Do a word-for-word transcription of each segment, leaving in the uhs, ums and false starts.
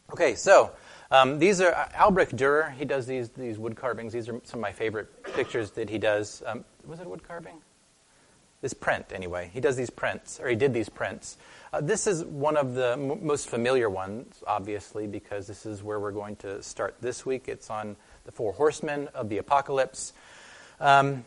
Okay, so um, these are Albrecht Dürer. He does these these wood carvings. These are some of my favorite pictures that he does. Um, was it a wood carving? This print, anyway. He does these prints, or he did these prints. Uh, this is one of the m- most familiar ones, obviously, because this is where we're going to start this week. It's on the four horsemen of the apocalypse. Um,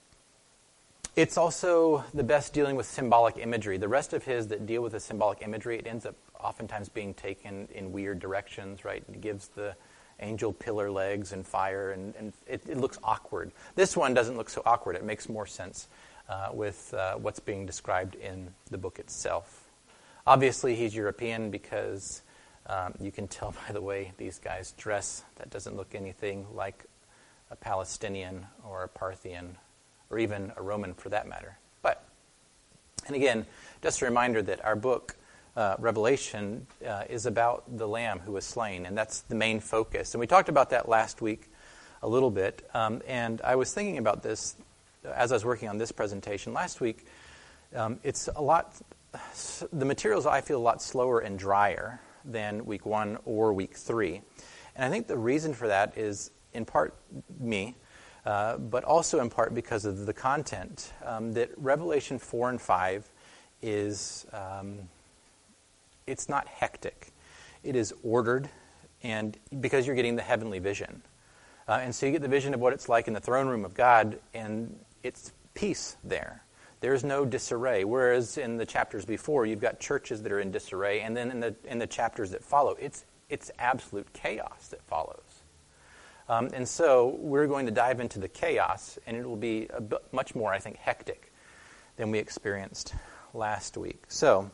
it's also the best dealing with symbolic imagery. The rest of his that deal with the symbolic imagery, it ends up oftentimes being taken in weird directions, right? It gives the angel pillar legs and fire, and, and it, it looks awkward. This one doesn't look so awkward. It makes more sense uh, with uh, what's being described in the book itself. Obviously, he's European because um, you can tell by the way these guys dress. That doesn't look anything like a Palestinian or a Parthian or even a Roman for that matter. But, and again, just a reminder that our book, Uh, Revelation uh, is about the Lamb who was slain, and that's the main focus. And we talked about that last week a little bit, um, and I was thinking about this as I was working on this presentation last week. Um, it's a lot, the materials I feel a lot slower and drier than week one or week three. And I think the reason for that is in part me, uh, but also in part because of the content, um, that Revelation four and five is... Um, It's not hectic. It is ordered, and because you're getting the heavenly vision. Uh, and so you get the vision of what it's like in the throne room of God, and it's peace there. There's no disarray. Whereas in the chapters before, you've got churches that are in disarray, and then in the in the chapters that follow, it's it's absolute chaos that follows. Um, and so we're going to dive into the chaos, and it will be a bit, much more, I think, hectic than we experienced last week. So...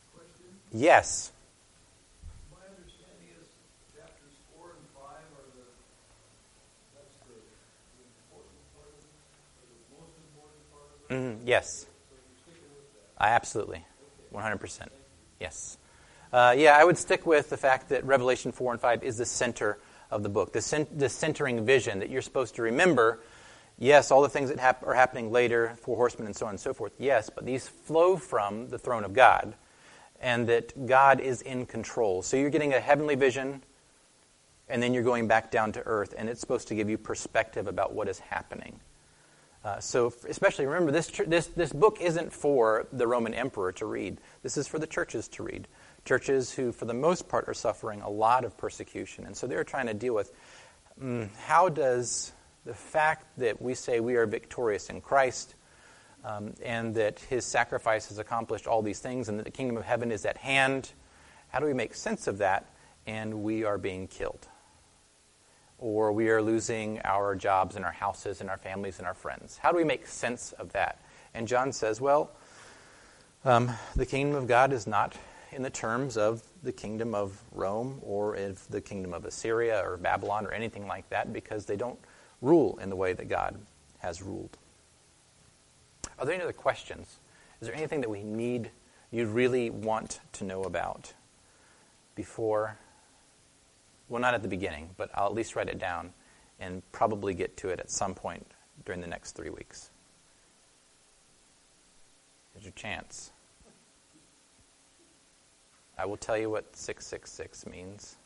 Yes. My understanding is chapters four and five are the that's the, the important part of it, or the most important part of it. Mm-hmm. Yes. So you're sticking with that. I absolutely, one hundred percent. Yes. Uh, yeah, I would stick with the fact that Revelation four and five is the center of the book, the, cent- the centering vision that you're supposed to remember. Yes, all the things that hap- are happening later, four horsemen and so on and so forth. Yes, but these flow from the throne of God. And that God is in control. So you're getting a heavenly vision, and then you're going back down to earth, and it's supposed to give you perspective about what is happening. Uh, so especially remember, this, this this book isn't for the Roman emperor to read. This is for the churches to read. Churches who, for the most part, are suffering a lot of persecution. And so they're trying to deal with um, how does the fact that we say we are victorious in Christ, Um, and that his sacrifice has accomplished all these things, and that the kingdom of heaven is at hand. How do we make sense of that? And we are being killed. Or we are losing our jobs and our houses and our families and our friends. How do we make sense of that? And John says, well, um, the kingdom of God is not in the terms of the kingdom of Rome or of the kingdom of Assyria or Babylon or anything like that, because they don't rule in the way that God has ruled. Are there any other questions? Is there anything that we need, you really want to know about before? Well, not at the beginning, but I'll at least write it down and probably get to it at some point during the next three weeks. Here's your chance. I will tell you what six six six means.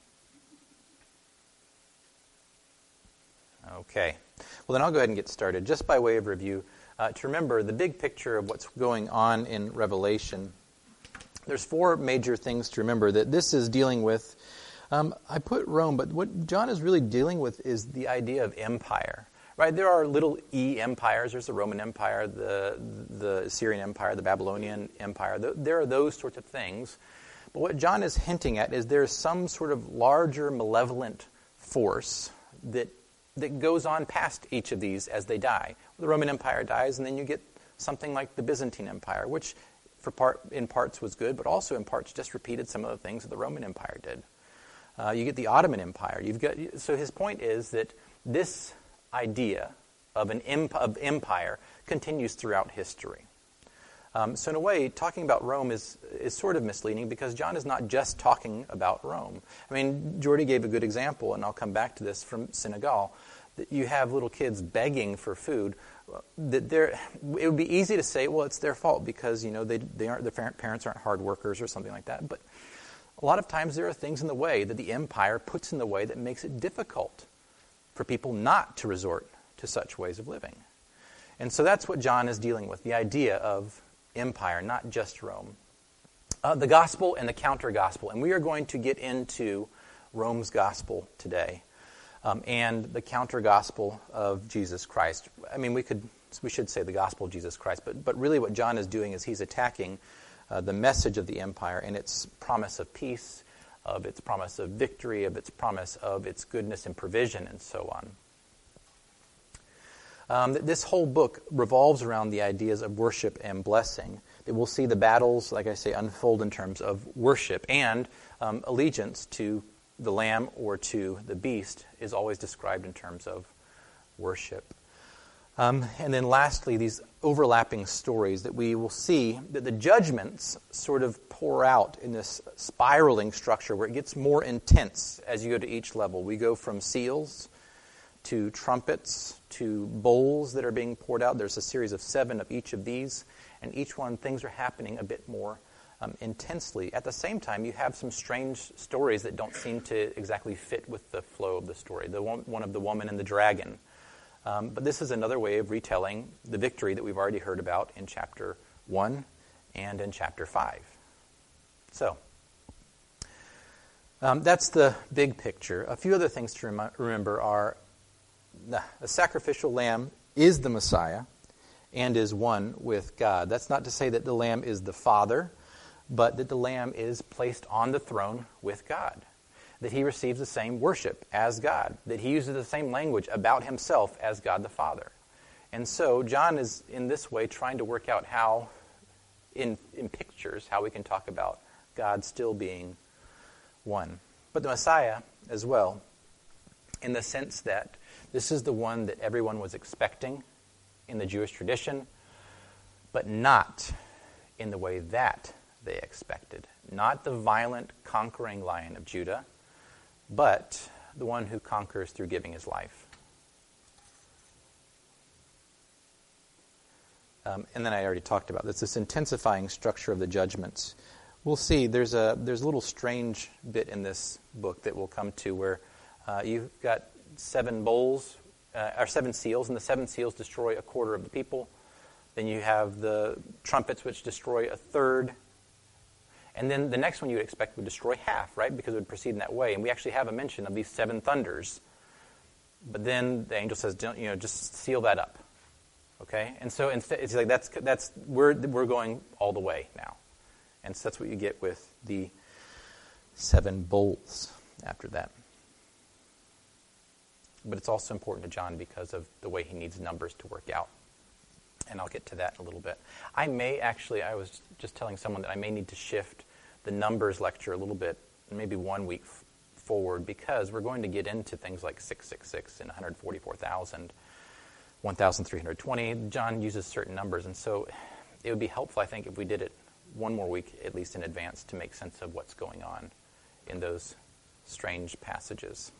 Okay. Well, then I'll go ahead and get started. Just by way of review, Uh, to remember the big picture of what's going on in Revelation, there's four major things to remember that this is dealing with. Um, I put Rome, but what John is really dealing with is the idea of empire. Right? There are little e empires. There's the Roman Empire, the the Assyrian Empire, the Babylonian Empire. There are those sorts of things. But what John is hinting at is there's some sort of larger malevolent force that that goes on past each of these as they die. The Roman Empire dies, and then you get something like the Byzantine Empire, which for part in parts was good, but also in parts just repeated some of the things that the Roman Empire did. Uh, you get the Ottoman Empire. You've got so his point is that this idea of an imp- of empire continues throughout history. Um, so in a way, talking about Rome is is sort of misleading because John is not just talking about Rome. I mean, Jordy gave a good example, and I'll come back to this from Senegal. That you have little kids begging for food. That they're, it would be easy to say, well, it's their fault because you know they they aren't their parents aren't hard workers or something like that. But a lot of times there are things in the way that the empire puts in the way that makes it difficult for people not to resort to such ways of living. And so that's what John is dealing with, the idea of empire, not just Rome. Uh, the gospel and the counter-gospel. And we are going to get into Rome's gospel today um, and the counter-gospel of Jesus Christ. I mean, we could we should say the gospel of Jesus Christ, but, but really what John is doing is he's attacking uh, the message of the empire and its promise of peace, of its promise of victory, of its promise of its goodness and provision, and so on. Um, this whole book revolves around the ideas of worship and blessing. That we'll see the battles, like I say, unfold in terms of worship, and um, allegiance to the lamb or to the beast is always described in terms of worship. Um, and then lastly, these overlapping stories that we will see that the judgments sort of pour out in this spiraling structure where it gets more intense as you go to each level. We go from seals to trumpets to bowls that are being poured out. There's a series of seven of each of these, and each one things are happening a bit more um, intensely. At the same time, you have some strange stories that don't seem to exactly fit with the flow of the story. The one, one of the woman and the dragon. Um, but this is another way of retelling the victory that we've already heard about in chapter one and in chapter five. So, um, that's the big picture. A few other things to rem- remember are the, the sacrificial lamb is the Messiah and is one with God. That's not to say that the lamb is the Father, but that the lamb is placed on the throne with God. That he receives the same worship as God, that he uses the same language about himself as God the Father. And so John is, in this way, trying to work out how, in, in pictures, how we can talk about God still being one. But the Messiah as well, in the sense that this is the one that everyone was expecting in the Jewish tradition, but not in the way that they expected. Not the violent, conquering Lion of Judah, but the one who conquers through giving his life. Um, and then I already talked about this, this intensifying structure of the judgments. We'll see, there's a there's a little strange bit in this book that we'll come to where uh, you've got seven bowls, uh, or seven seals, and the seven seals destroy a quarter of the people. Then you have the trumpets, which destroy a third. And then the next one you would expect would destroy half, right? Because it would proceed in that way. And we actually have a mention of these seven thunders. But then the angel says, "Don't, you know, just seal that up." Okay? And so instead, it's like that's that's we're we're going all the way now. And so that's what you get with the seven bowls after that. But it's also important to John because of the way he needs numbers to work out. And I'll get to that in a little bit. I may actually, I was just telling someone that I may need to shift the numbers lecture a little bit, maybe one week f- forward, because we're going to get into things like six six six and one hundred forty-four thousand, one thousand three hundred twenty. John uses certain numbers, and so it would be helpful, I think, if we did it one more week, at least in advance, to make sense of what's going on in those strange passages.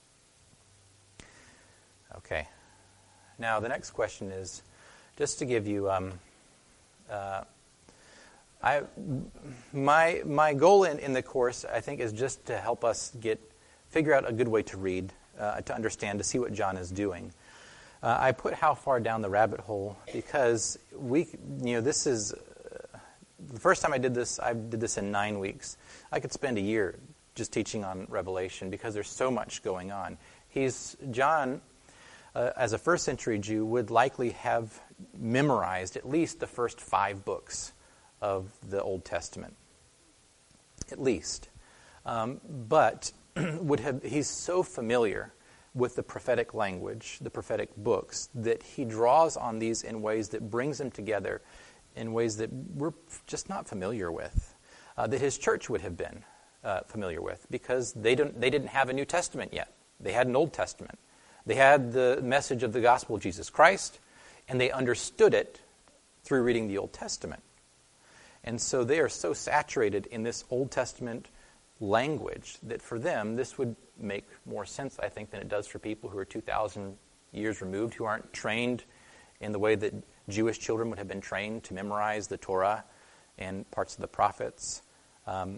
Okay. Now, the next question is, just to give you, um, uh, I my my goal in, in the course, I think, is just to help us get figure out a good way to read, uh, to understand, to see what John is doing. Uh, I put how far down the rabbit hole because we, you know, this is uh, the first time I did this. I did this in nine weeks. I could spend a year just teaching on Revelation because there's so much going on. He's John. Uh, as a first century Jew, would likely have memorized at least the first five books of the Old Testament. At least. Um, but would have he's so familiar with the prophetic language, the prophetic books, that he draws on these in ways that brings them together in ways that we're just not familiar with, uh, that his church would have been uh, familiar with, because they don't they didn't have a New Testament yet. They had an Old Testament. They had the message of the gospel of Jesus Christ, and they understood it through reading the Old Testament. And so they are so saturated in this Old Testament language that for them this would make more sense, I think, than it does for people who are two thousand years removed, who aren't trained in the way that Jewish children would have been trained to memorize the Torah and parts of the prophets. Um,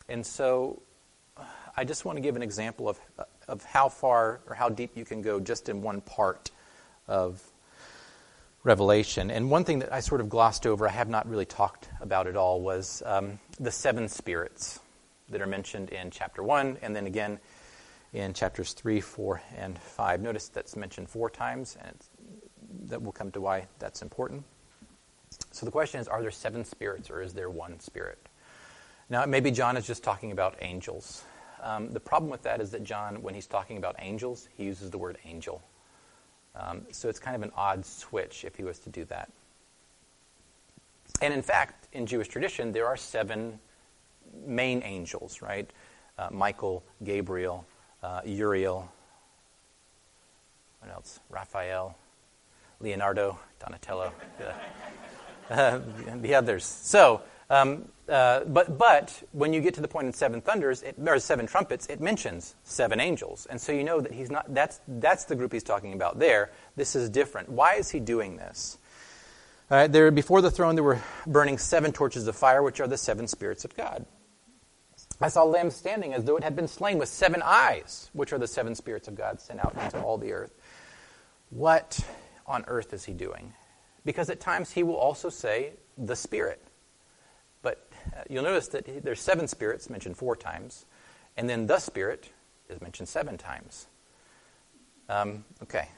And so I just want to give an example of of how far or how deep you can go just in one part of Revelation. And one thing that I sort of glossed over, I have not really talked about at all, was um, the seven spirits that are mentioned in chapter one, and then again in chapters three, four, and five. Notice that's mentioned four times, and it's, that will come to why that's important. So the question is, are there seven spirits, or is there one spirit? Now, maybe John is just talking about angels. Um, the problem with that is that John, when he's talking about angels, he uses the word angel. Um, so it's kind of an odd switch if he was to do that. And in fact, in Jewish tradition, there are seven main angels, right? Uh, Michael, Gabriel, uh, Uriel, what else? Raphael, Leonardo, Donatello, uh, uh, the others. So, um, uh, but but when you get to the point in seven thunders, it, or seven trumpets, it mentions seven angels, and so you know that he's not. That's that's the group he's talking about there. This is different. Why is he doing this? All right, there before the throne, there were burning seven torches of fire, which are the seven spirits of God. I saw a lamb standing as though it had been slain with seven eyes, which are the seven spirits of God sent out into all the earth. What on earth is he doing? Because at times he will also say the Spirit. But uh, you'll notice that he, there's seven spirits mentioned four times, and then the Spirit is mentioned seven times. Um, okay.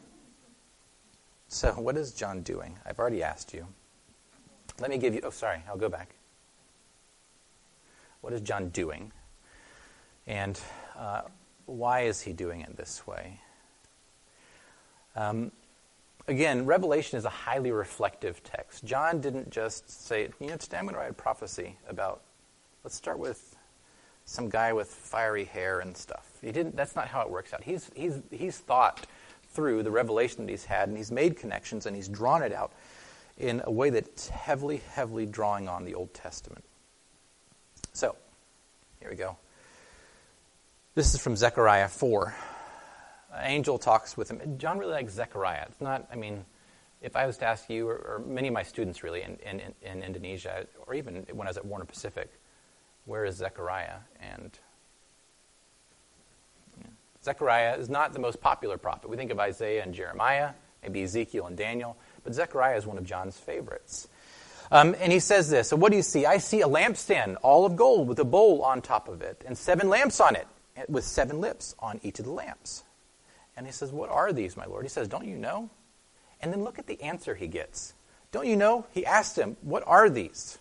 So what is John doing? I've already asked you. Let me give you... Oh, sorry. I'll go back. What is John doing? And uh, why is he doing it this way? Um, again, Revelation is a highly reflective text. John didn't just say, you know, today I'm going to write a prophecy about, let's start with some guy with fiery hair and stuff. He didn't. That's not how it works out. He's he's he's thought through the revelation that he's had, and he's made connections, and he's drawn it out in a way that's heavily, heavily drawing on the Old Testament. So, here we go. This is from Zechariah four. An angel talks with him. John really likes Zechariah. It's not, I mean, if I was to ask you, or, or many of my students really in, in, in Indonesia, or even when I was at Warner Pacific, where is Zechariah? And yeah, Zechariah is not the most popular prophet. We think of Isaiah and Jeremiah, maybe Ezekiel and Daniel, but Zechariah is one of John's favorites. Um, and he says this, so what do you see? I see a lampstand, all of gold, with a bowl on top of it, and seven lamps on it, with seven lips on each of the lamps. And he says, what are these, my Lord? He says, don't you know? And then look at the answer he gets. Don't you know? He asked him, what are these?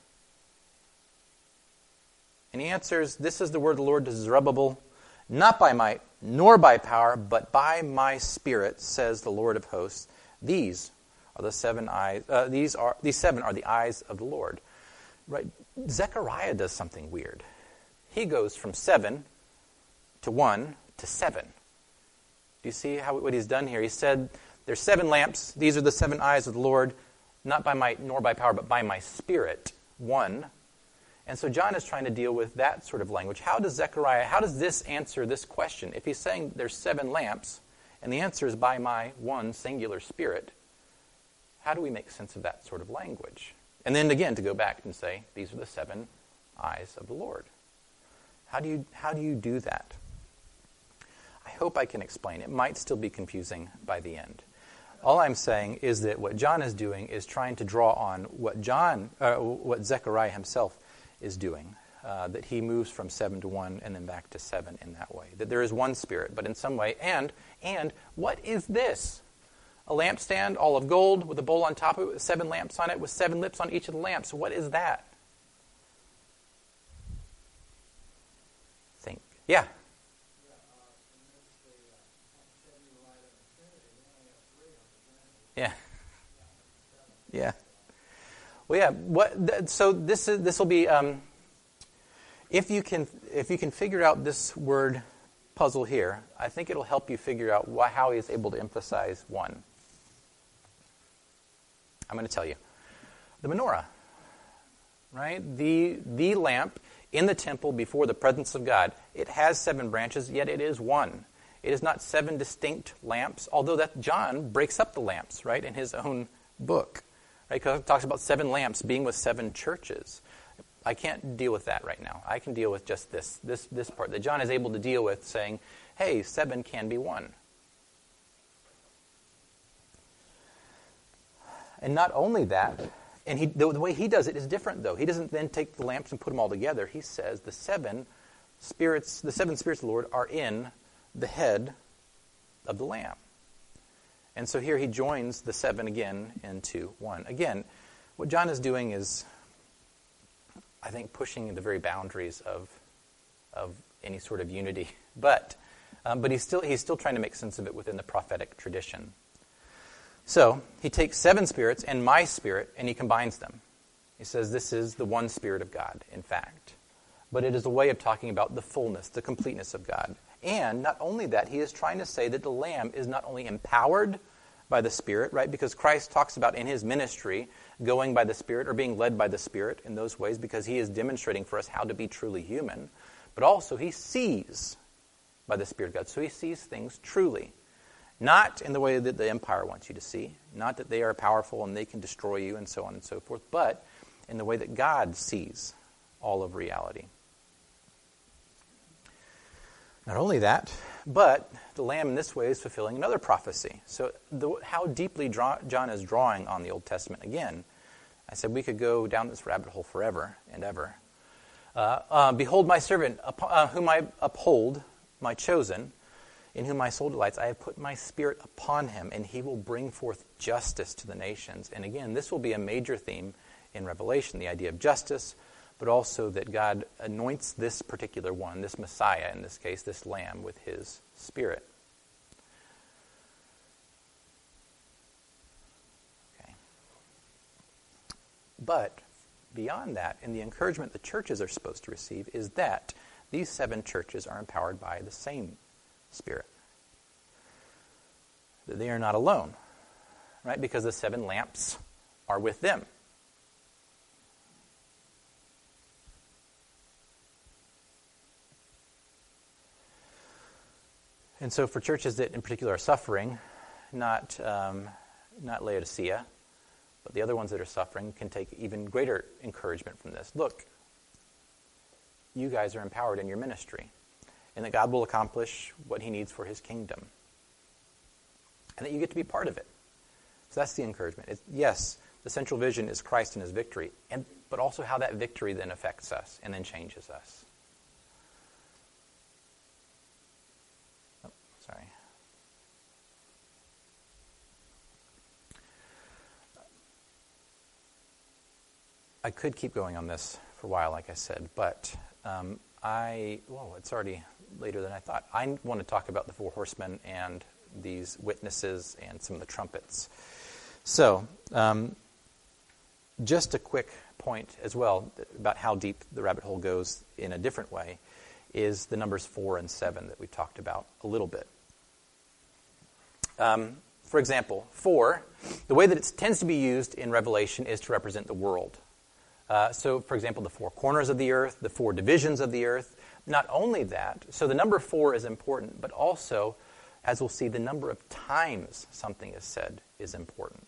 And he answers, this is the word of the Lord to Zerubbabel, not by might, nor by power, but by my Spirit, says the Lord of hosts. These are the seven eyes. Uh, these are these seven are the eyes of the Lord. Right? Zechariah does something weird. He goes from seven to one to seven. Do you see how what he's done here? He said, "There's seven lamps. These are the seven eyes of the Lord, not by might nor by power, but by my Spirit." One. And so John is trying to deal with that sort of language. How does Zechariah? How does this answer this question? If he's saying there's seven lamps, and the answer is by my one singular Spirit. How do we make sense of that sort of language? And then again, to go back and say, these are the seven eyes of the Lord. How do you how do you do that? I hope I can explain. It might still be confusing by the end. All I'm saying is that what John is doing is trying to draw on what John, uh, what Zechariah himself is doing. Uh, that he moves from seven to one and then back to seven in that way. That there is one Spirit, but in some way. And and what is this? A lampstand, all of gold, with a bowl on top of it, with seven lamps on it, with seven lips on each of the lamps. What is that? Think. Yeah. Yeah. Yeah. Well, yeah. What? Th- so this is this will be. Um, if you can, if you can figure out this word puzzle here, I think it'll help you figure out wh- how he is able to emphasize one. I'm going to tell you. The menorah, right? The the lamp in the temple before the presence of God. It has seven branches, yet it is one. It is not seven distinct lamps, although that John breaks up the lamps, right, in his own book. Right? Because it talks about seven lamps being with seven churches. I can't deal with that right now. I can deal with just this, this, this part that John is able to deal with, saying, hey, seven can be one. And not only that, and he, the, the way he does it is different, though. He doesn't then take the lamps and put them all together. He says the seven spirits, the seven spirits of the Lord are in the head of the Lamb. And so here he joins the seven again into one. Again, what John is doing is, I think, pushing the very boundaries of of any sort of unity. But um, but he's still he's still trying to make sense of it within the prophetic tradition. So he takes seven spirits and my spirit, and he combines them. He says this is the one Spirit of God, in fact. But it is a way of talking about the fullness, the completeness of God. And not only that, he is trying to say that the Lamb is not only empowered by the Spirit, right? Because Christ talks about in his ministry going by the Spirit or being led by the Spirit in those ways because he is demonstrating for us how to be truly human. But also he sees by the Spirit of God. So he sees things truly. Not in the way that the empire wants you to see. Not that they are powerful and they can destroy you and so on and so forth. But in the way that God sees all of reality. Not only that, but the Lamb in this way is fulfilling another prophecy. So the, how deeply draw, John is drawing on the Old Testament. Again, I said we could go down this rabbit hole forever and ever. Uh, uh, Behold my servant, uh, whom I uphold, my chosen, in whom my soul delights. I have put my Spirit upon him, and he will bring forth justice to the nations. And again, this will be a major theme in Revelation, the idea of justice, but also that God anoints this particular one, this Messiah in this case, this Lamb, with his Spirit. Okay. But beyond that, and the encouragement the churches are supposed to receive, is that these seven churches are empowered by the same Spirit. That they are not alone, right? Because the seven lamps are with them. And so for churches that in particular are suffering, not um, not Laodicea, but the other ones that are suffering can take even greater encouragement from this. Look, you guys are empowered in your ministry, and that God will accomplish what he needs for his kingdom, and that you get to be part of it. So that's the encouragement. It's, yes, the central vision is Christ and his victory, and but also how that victory then affects us and then changes us. Sorry. I could keep going on this for a while, like I said, but um, I, whoa, it's already later than I thought. I want to talk about the four horsemen and these witnesses and some of the trumpets. So, um, just a quick point as well about how deep the rabbit hole goes in a different way is the numbers four and seven that we talked about a little bit. Um, for example, four, the way that it tends to be used in Revelation is to represent the world. Uh, so, for example, the four corners of the earth, the four divisions of the earth. Not only that, so the number four is important, but also, as we'll see, the number of times something is said is important.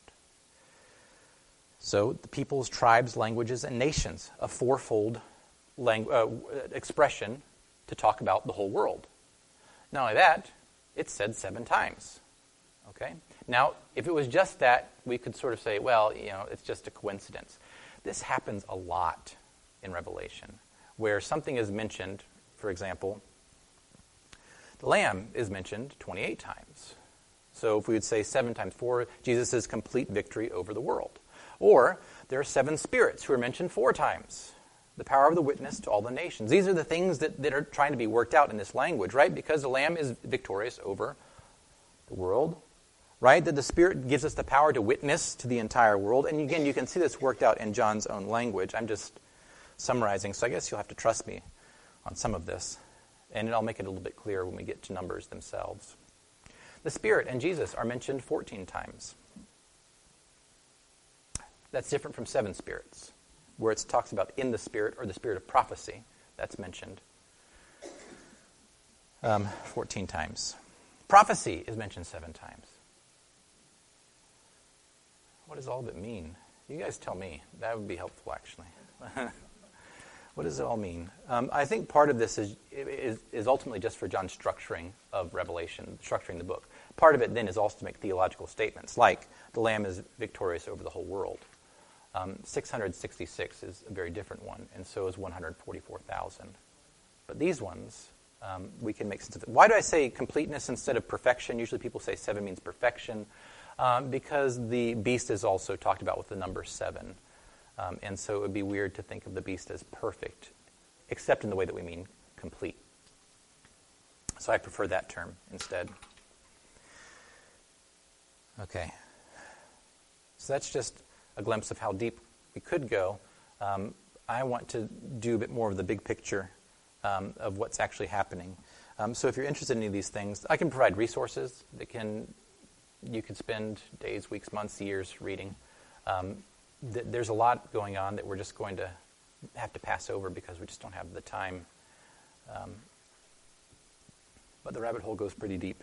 So, the peoples, tribes, languages, and nations, a fourfold langu- uh, expression to talk about the whole world. Not only that, it's said seven times. Okay? Now, if it was just that, we could sort of say, well, you know, it's just a coincidence. This happens a lot in Revelation, where something is mentioned, for example, the Lamb is mentioned twenty-eight times. So if we would say seven times four, Jesus' complete victory over the world. Or there are seven spirits who are mentioned four times. The power of the witness to all the nations. These are the things that, that are trying to be worked out in this language, right? Because the Lamb is victorious over the world, right? That the Spirit gives us the power to witness to the entire world. And again, you can see this worked out in John's own language. I'm just summarizing, so I guess you'll have to trust me on some of this. And I'll make it a little bit clearer when we get to numbers themselves. The Spirit and Jesus are mentioned fourteen times. That's different from seven spirits, where it talks about in the Spirit or the Spirit of prophecy. That's mentioned um, fourteen times. Prophecy is mentioned seven times. What does all of it mean? You guys tell me. That would be helpful, actually. What does it all mean? Um, I think part of this is, is is ultimately just for John's structuring of Revelation, structuring the book. Part of it then is also to make theological statements, like the Lamb is victorious over the whole world. Um, six hundred sixty-six is a very different one, and so is one hundred forty-four thousand. But these ones, um, we can make sense of it. Why do I say completeness instead of perfection? Usually people say seven means perfection, um, because the beast is also talked about with the number seven. Um, and so it would be weird to think of the beast as perfect, except in the way that we mean complete. So I prefer that term instead. Okay. So that's just a glimpse of how deep we could go. Um, I want to do a bit more of the big picture um, of what's actually happening. Um, so if you're interested in any of these things, I can provide resources that can you could spend days, weeks, months, years reading. Um, th- there's a lot going on that we're just going to have to pass over because we just don't have the time. Um, but the rabbit hole goes pretty deep.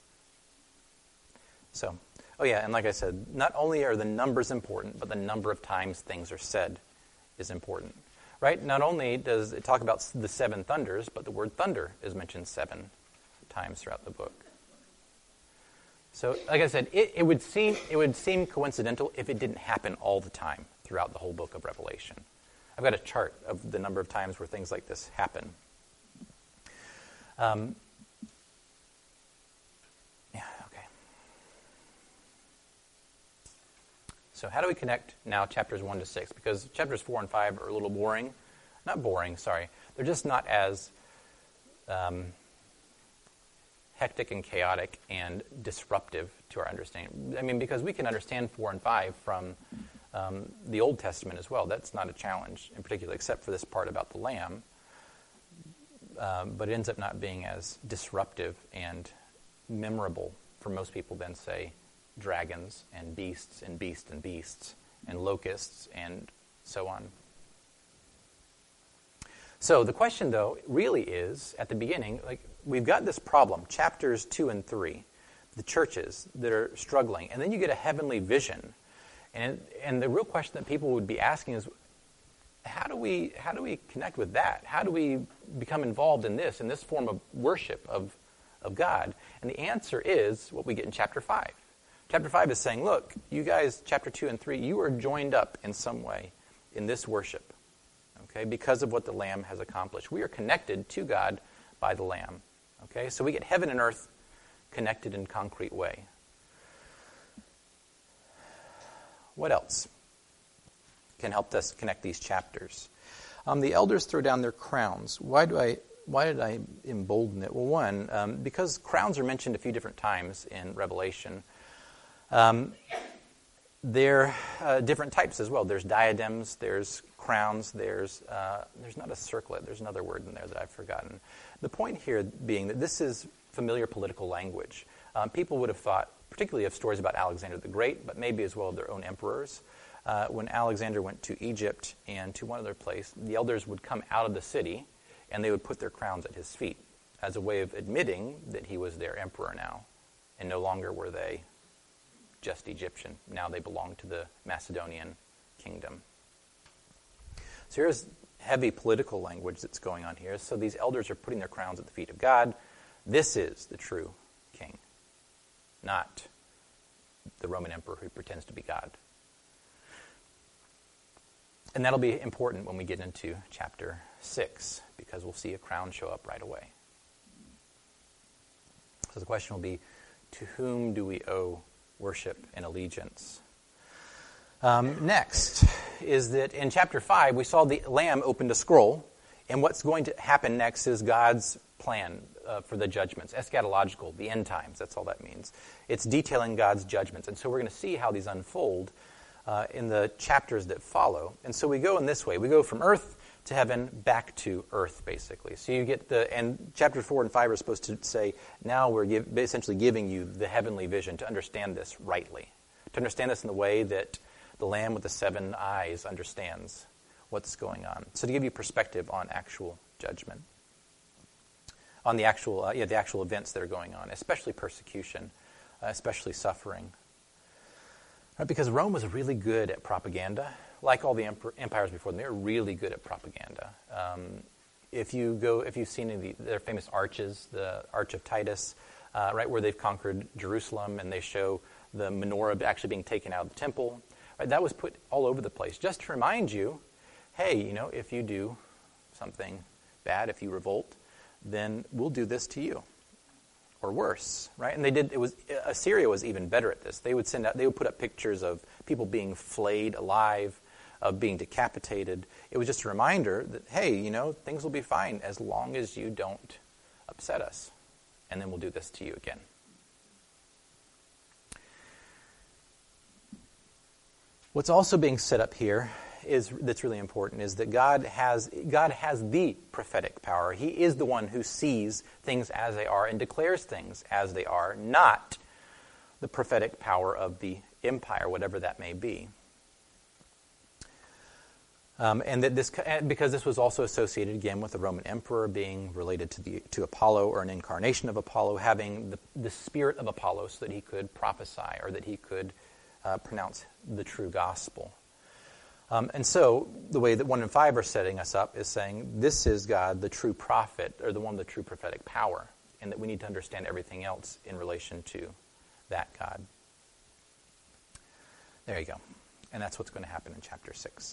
So, oh yeah, and like I said, not only are the numbers important, but the number of times things are said is important. Right? Not only does it talk about the seven thunders, but the word thunder is mentioned seven times throughout the book. So, like I said, it, it would seem it would seem coincidental if it didn't happen all the time throughout the whole book of Revelation. I've got a chart of the number of times where things like this happen. Um, yeah, okay. So how do we connect now chapters one to six? Because chapters four and five are a little boring. Not boring, sorry. They're just not as um, hectic and chaotic and disruptive to our understanding. I mean, because we can understand four and five from um, the Old Testament as well. That's not a challenge in particular, except for this part about the Lamb. Um, but it ends up not being as disruptive and memorable for most people than, say, dragons and beasts and beasts and beasts and locusts and so on. So the question, though, really is, at the beginning, like we've got this problem, chapters two and three, the churches that are struggling, and then you get a heavenly vision. And and the real question that people would be asking is, how do we how do we connect with that? How do we become involved in this, in this form of worship of, of God? And the answer is what we get in chapter five. Chapter five is saying, look, you guys, chapter two and three, you are joined up in some way in this worship, okay, because of what the Lamb has accomplished. We are connected to God by the Lamb, okay? So we get heaven and earth connected in a concrete way. What else can help us connect these chapters? Um, the elders throw down their crowns. Why do I? Why did I embolden it? Well, one, um, because crowns are mentioned a few different times in Revelation. Um, they're uh, different types as well. There's diadems, there's crowns, there's uh, there's not a circlet. There's another word in there that I've forgotten. The point here being that this is familiar political language. Um, people would have thought, particularly of stories about Alexander the Great, but maybe as well of their own emperors. Uh, when Alexander went to Egypt and to one other place, the elders would come out of the city and they would put their crowns at his feet as a way of admitting that he was their emperor now. And no longer were they just Egyptian. Now they belonged to the Macedonian kingdom. So here's heavy political language that's going on here. So these elders are putting their crowns at the feet of God. This is the true king, not the Roman emperor who pretends to be God. And that'll be important when we get into chapter six, because we'll see a crown show up right away. So the question will be, to whom do we owe worship and allegiance? Um, next is that in chapter five, we saw the Lamb opened a scroll, and what's going to happen next is God's plan uh, for the judgments, eschatological, the end times, that's all that means. It's detailing God's judgments, and so we're going to see how these unfold uh, in the chapters that follow. And so we go in this way. We go from earth to heaven, back to earth, basically. So you get the, and chapter four and five are supposed to say, now we're give, essentially giving you the heavenly vision to understand this rightly, to understand this in the way that the Lamb with the seven eyes understands what's going on. So to give you perspective on actual judgment, on the actual, uh, yeah, the actual events that are going on, especially persecution, uh, especially suffering. Right, because Rome was really good at propaganda. like all the emp- empires before them, they were really good at propaganda. Um, if you go, if you've seen the, their famous arches, the Arch of Titus, uh, right where they've conquered Jerusalem, and they show the menorah actually being taken out of the temple, right? That was put all over the place, just to remind you, hey, you know, if you do something bad, if you revolt, then we'll do this to you, or worse, right? And they did. It was Assyria was even better at this. They would send out. They would put up pictures of people being flayed alive, of being decapitated. It was just a reminder that, hey, you know, things will be fine as long as you don't upset us, and then we'll do this to you again. What's also being set up here is that's really important is that God has God has the prophetic power. He is the one who sees things as they are and declares things as they are, not the prophetic power of the empire, whatever that may be. Um, and that this, because this was also associated again with the Roman emperor being related to the to Apollo, or an incarnation of Apollo, having the, the spirit of Apollo, so that he could prophesy or that he could uh, pronounce the true gospel. Um, and so the way that one and five are setting us up is saying this is God, the true prophet, or the one with the true prophetic power, and that we need to understand everything else in relation to that God. There you go. And that's what's going to happen in chapter six.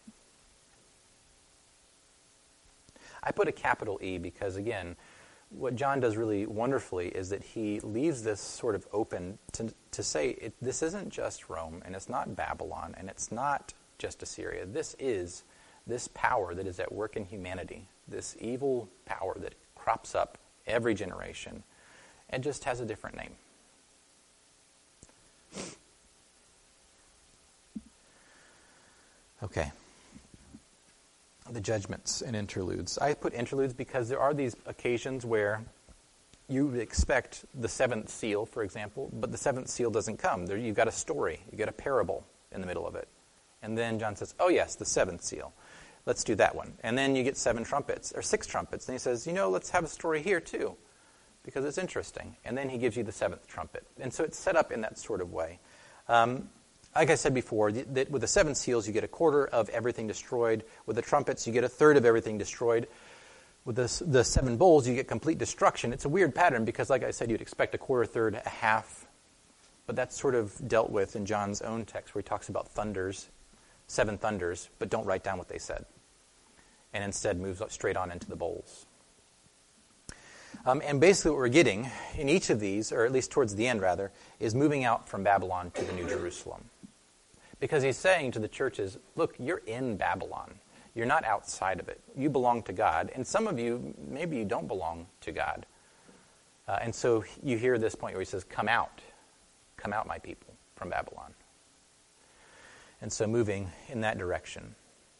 I put a capital E because, again, what John does really wonderfully is that he leaves this sort of open to, to say it, this isn't just Rome, and it's not Babylon, and it's not just Assyria. This is this power that is at work in humanity, this evil power that crops up every generation and just has a different name. Okay. The judgments and interludes. I put interludes because there are these occasions where you would expect the seventh seal, for example, but the seventh seal doesn't come. There, you've got a story, you've got a parable in the middle of it. And then John says, oh yes, the seventh seal. Let's do that one. And then you get seven trumpets, or six trumpets. And he says, you know, let's have a story here too, because it's interesting. And then he gives you the seventh trumpet. And so it's set up in that sort of way. Um, like I said before, that with the seven seals, you get a quarter of everything destroyed. With the trumpets, you get a third of everything destroyed. With the, the seven bowls, you get complete destruction. It's a weird pattern because, like I said, you'd expect a quarter, third, a half. But that's sort of dealt with in John's own text, where he talks about thunders, seven thunders, but don't write down what they said. And instead moves straight on into the bowls. Um, and basically what we're getting in each of these, or at least towards the end rather, is moving out from Babylon to the New Jerusalem. Because he's saying to the churches, look, you're in Babylon. You're not outside of it. You belong to God. And some of you, maybe you don't belong to God. Uh, and so you hear this point where he says, come out. Come out, my people, from Babylon. And so moving in that direction.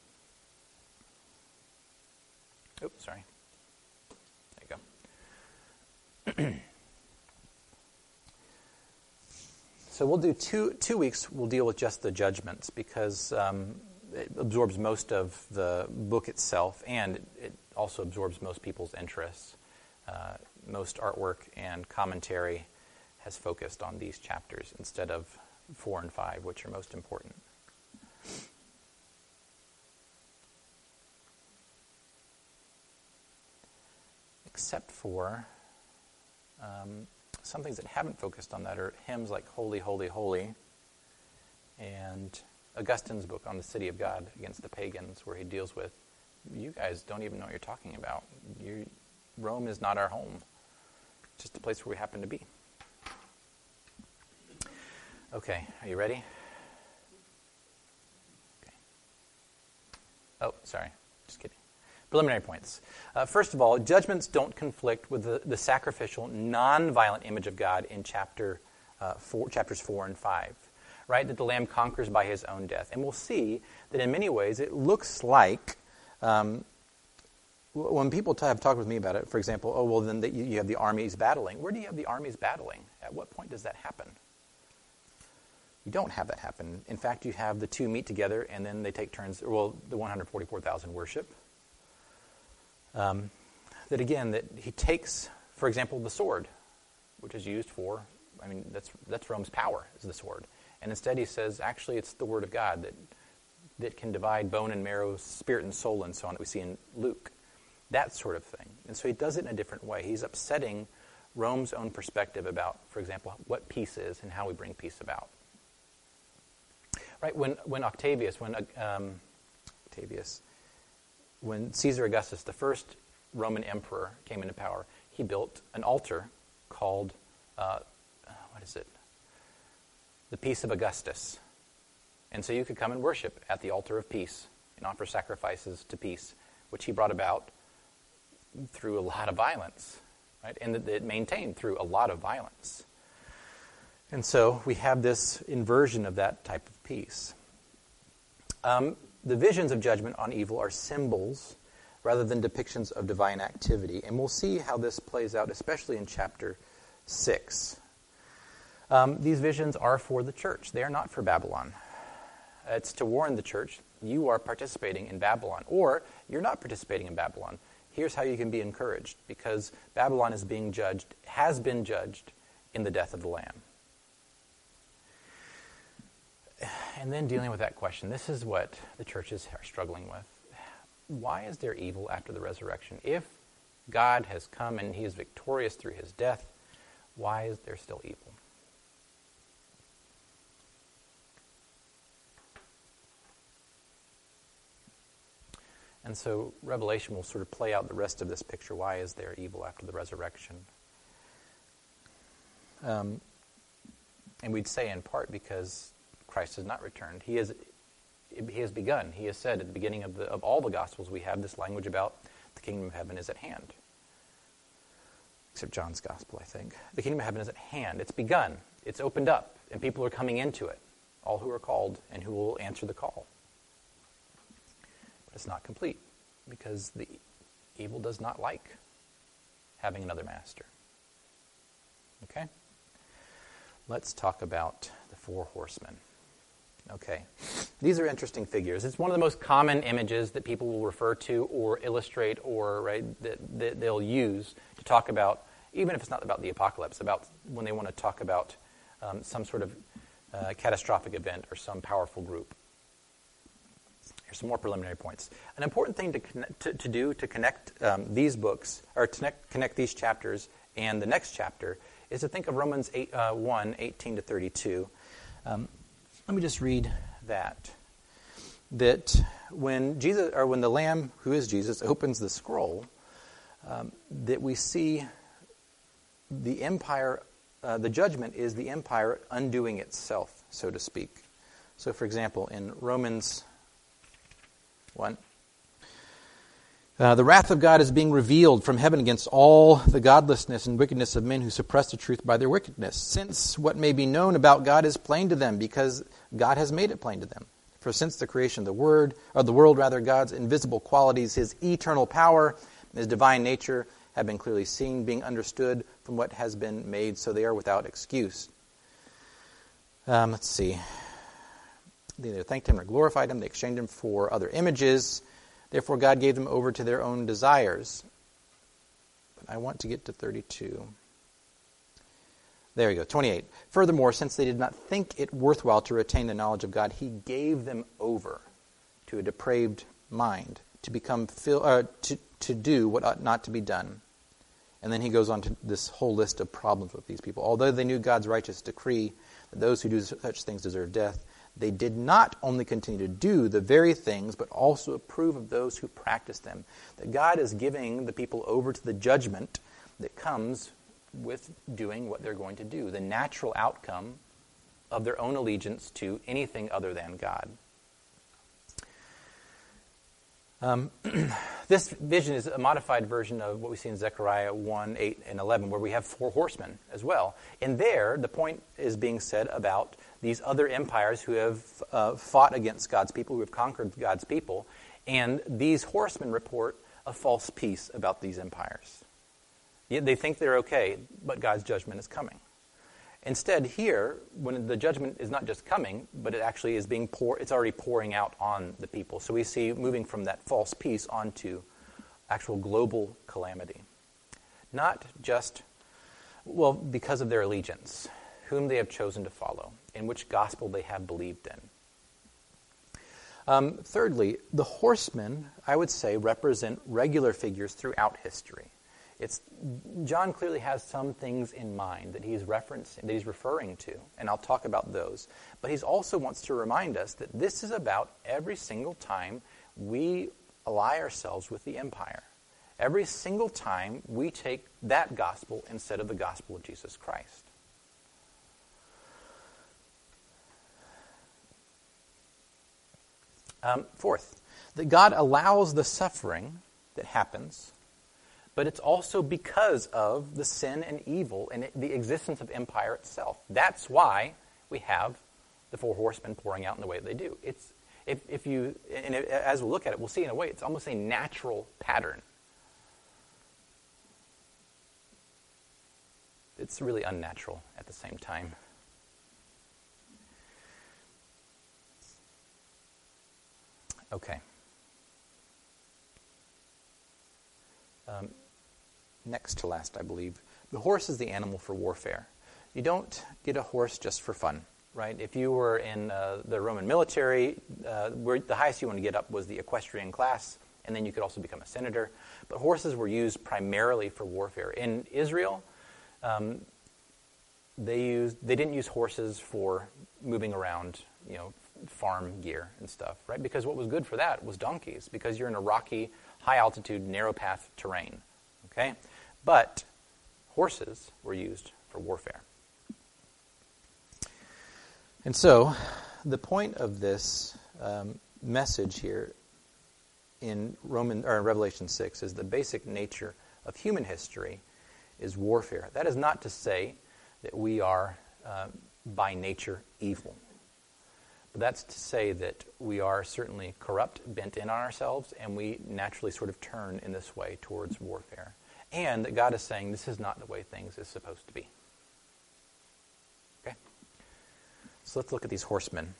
Oops, sorry. There you go. So we'll do two two weeks. We'll deal with just the judgments because um, it absorbs most of the book itself, and it, it also absorbs most people's interests. Uh, most artwork and commentary has focused on these chapters instead of four and five, which are most important. Except for um, some things that haven't focused on that are hymns like Holy, Holy, Holy, and Augustine's book on the City of God Against the Pagans, where he deals with, you guys don't even know what you're talking about. You, Rome is not our home. It's just a place where we happen to be. Okay, are you ready? Okay. Oh, sorry. Just kidding. Preliminary points. Uh, first of all, judgments don't conflict with the, the sacrificial, non-violent image of God in chapter uh, four, chapters four and five, right? That the Lamb conquers by his own death. And we'll see that in many ways it looks like, um, when people t- have talked with me about it, for example, oh, well, then the, you have the armies battling. Where do you have the armies battling? At what point does that happen? You don't have that happen. In fact, you have the two meet together, and then they take turns, well, the one hundred forty-four thousand worship. Um, that again, that he takes, for example, the sword, which is used for, I mean, that's that's Rome's power, is the sword. And instead he says, actually, it's the word of God that that can divide bone and marrow, spirit and soul, and so on that we see in Luke. That sort of thing. And so he does it in a different way. He's upsetting Rome's own perspective about, for example, what peace is and how we bring peace about. Right? When when Octavius, when um, Octavius, when Caesar Augustus, the first Roman emperor, came into power, he built an altar called, uh, what is it? The Peace of Augustus. And so you could come and worship at the altar of peace and offer sacrifices to peace, which he brought about through a lot of violence, right? And that it maintained through a lot of violence. And so we have this inversion of that type of peace. Um, the visions of judgment on evil are symbols rather than depictions of divine activity. And we'll see how this plays out, especially in chapter six. Um, these visions are for the church. They are not for Babylon. It's to warn the church, you are participating in Babylon, or you're not participating in Babylon. Here's how you can be encouraged, because Babylon is being judged, has been judged in the death of the Lamb. And then dealing with that question, this is what the churches are struggling with. Why is there evil after the resurrection? If God has come and he is victorious through his death, why is there still evil? And so Revelation will sort of play out the rest of this picture. Why is there evil after the resurrection? Um, and we'd say in part because Christ has not returned. He has, he has begun. He has said at the beginning of, the, of all the Gospels, we have this language about the kingdom of heaven is at hand. Except John's Gospel, I think. The kingdom of heaven is at hand. It's begun. It's opened up, and people are coming into it, all who are called and who will answer the call. But it's not complete, because the evil does not like having another master. Okay? Let's talk about the four horsemen. Okay. These are interesting figures. It's one of the most common images that people will refer to or illustrate or, right, that, that they'll use to talk about, even if it's not about the apocalypse, about when they want to talk about um, some sort of uh, catastrophic event or some powerful group. Here's some more preliminary points. An important thing to connect, to, to do to connect um, these books, or to connect, connect these chapters and the next chapter, is to think of Romans eight, uh, one, eighteen to thirty-two. Um, let me just read that. That when Jesus, or when the Lamb, who is Jesus, opens the scroll, um, that we see the empire, uh, the judgment is the empire undoing itself, so to speak. So, for example, in Romans one, Uh, the wrath of God is being revealed from heaven against all the godlessness and wickedness of men who suppress the truth by their wickedness, since what may be known about God is plain to them, because God has made it plain to them. For since the creation of the word, or the world rather, God's invisible qualities, his eternal power, his divine nature, have been clearly seen, being understood from what has been made, so they are without excuse. Um, let's see. They either thanked him or glorified him. They exchanged him for other images. Therefore, God gave them over to their own desires. But I want to get to thirty-two. There we go, twenty-eight. Furthermore, since they did not think it worthwhile to retain the knowledge of God, he gave them over to a depraved mind to become fil- uh, to, to do what ought not to be done. And then he goes on to this whole list of problems with these people. Although they knew God's righteous decree that those who do such things deserve death, they did not only continue to do the very things, but also approve of those who practice them. That God is giving the people over to the judgment that comes with doing what they're going to do, the natural outcome of their own allegiance to anything other than God. Um, this vision is a modified version of what we see in Zechariah one, eight, and eleven, where we have four horsemen as well. And there, the point is being said about these other empires who have uh, fought against God's people, who have conquered God's people, and these horsemen report a false peace about these empires. Yet they think they're okay, but God's judgment is coming. Instead, here, when the judgment is not just coming, but it actually is being pour, it's already pouring out on the people. So we see moving from that false peace onto actual global calamity. Not just, well, because of their allegiance, whom they have chosen to follow, in which gospel they have believed in. Um, thirdly, the horsemen, I would say, represent regular figures throughout history. It's, John clearly has some things in mind that he's referencing, that he's referring to, and I'll talk about those. But he also wants to remind us that this is about every single time we ally ourselves with the empire. Every single time we take that gospel instead of the gospel of Jesus Christ. Um, fourth, that God allows the suffering that happens, but it's also because of the sin and evil and it, the existence of empire itself. That's why we have the four horsemen pouring out in the way that they do. It's if, if you, and it, as we'll look at it, we'll see in a way it's almost a natural pattern. It's really unnatural at the same time. Okay. Um, next to last, I believe, the horse is the animal for warfare. You don't get a horse just for fun, right? If you were in uh, the Roman military, uh, where the highest you want to get up was the equestrian class, and then you could also become a senator. But horses were used primarily for warfare. In Israel, um, they used they didn't use horses for moving around, you know, farm gear and stuff, right? Because what was good for that was donkeys, because you're in a rocky, high-altitude, narrow-path terrain, okay? But horses were used for warfare. And so, the point of this um, message here in Roman or Revelation six is the basic nature of human history is warfare. That is not to say that we are, uh, by nature, evil. But that's to say that we are certainly corrupt, bent in on ourselves, and we naturally sort of turn in this way towards warfare. And that God is saying this is not the way things is supposed to be. Okay? So let's look at these horsemen.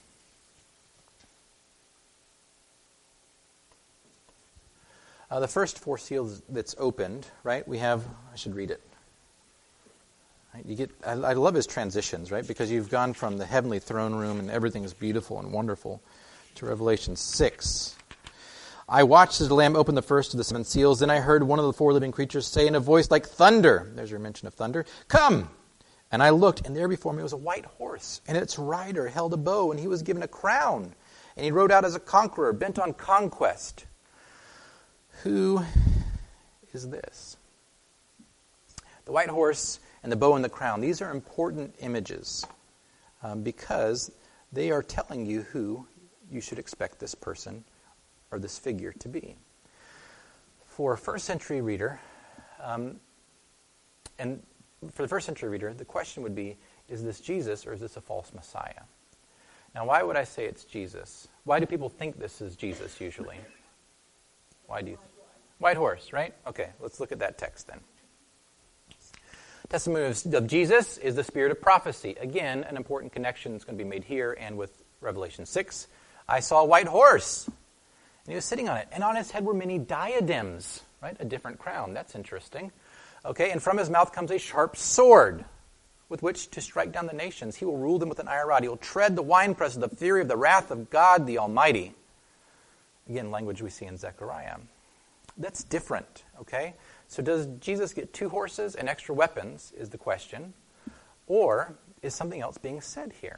Uh, the first four seals that's opened, right, we have, I should read it. Right, you get, I, I love his transitions, right, because you've gone from the heavenly throne room and everything is beautiful and wonderful to Revelation six. I watched as the Lamb opened the first of the seven seals. Then I heard one of the four living creatures say in a voice like thunder, there's your mention of thunder, "Come!" And I looked, and there before me was a white horse, and its rider held a bow, and he was given a crown. And he rode out as a conqueror, bent on conquest. Who is this? The white horse and the bow and the crown, these are important images um, because they are telling you who you should expect this person or this figure to be. For a first century reader, um, and for the first century reader, the question would be, is this Jesus or is this a false Messiah? Now, why would I say it's Jesus? Why do people think this is Jesus usually? Why do you think? White horse, right? Okay, let's look at that text then. Testimony of Jesus is the spirit of prophecy. Again, an important connection is going to be made here and with Revelation six. I saw a white horse, and he was sitting on it, and on his head were many diadems, right? A different crown. That's interesting. Okay, and from his mouth comes a sharp sword with which to strike down the nations. He will rule them with an iron rod. He will tread the winepress of the fury of the wrath of God the Almighty. Again, language we see in Zechariah. That's different, okay? So does Jesus get two horses and extra weapons is the question. Or is something else being said here?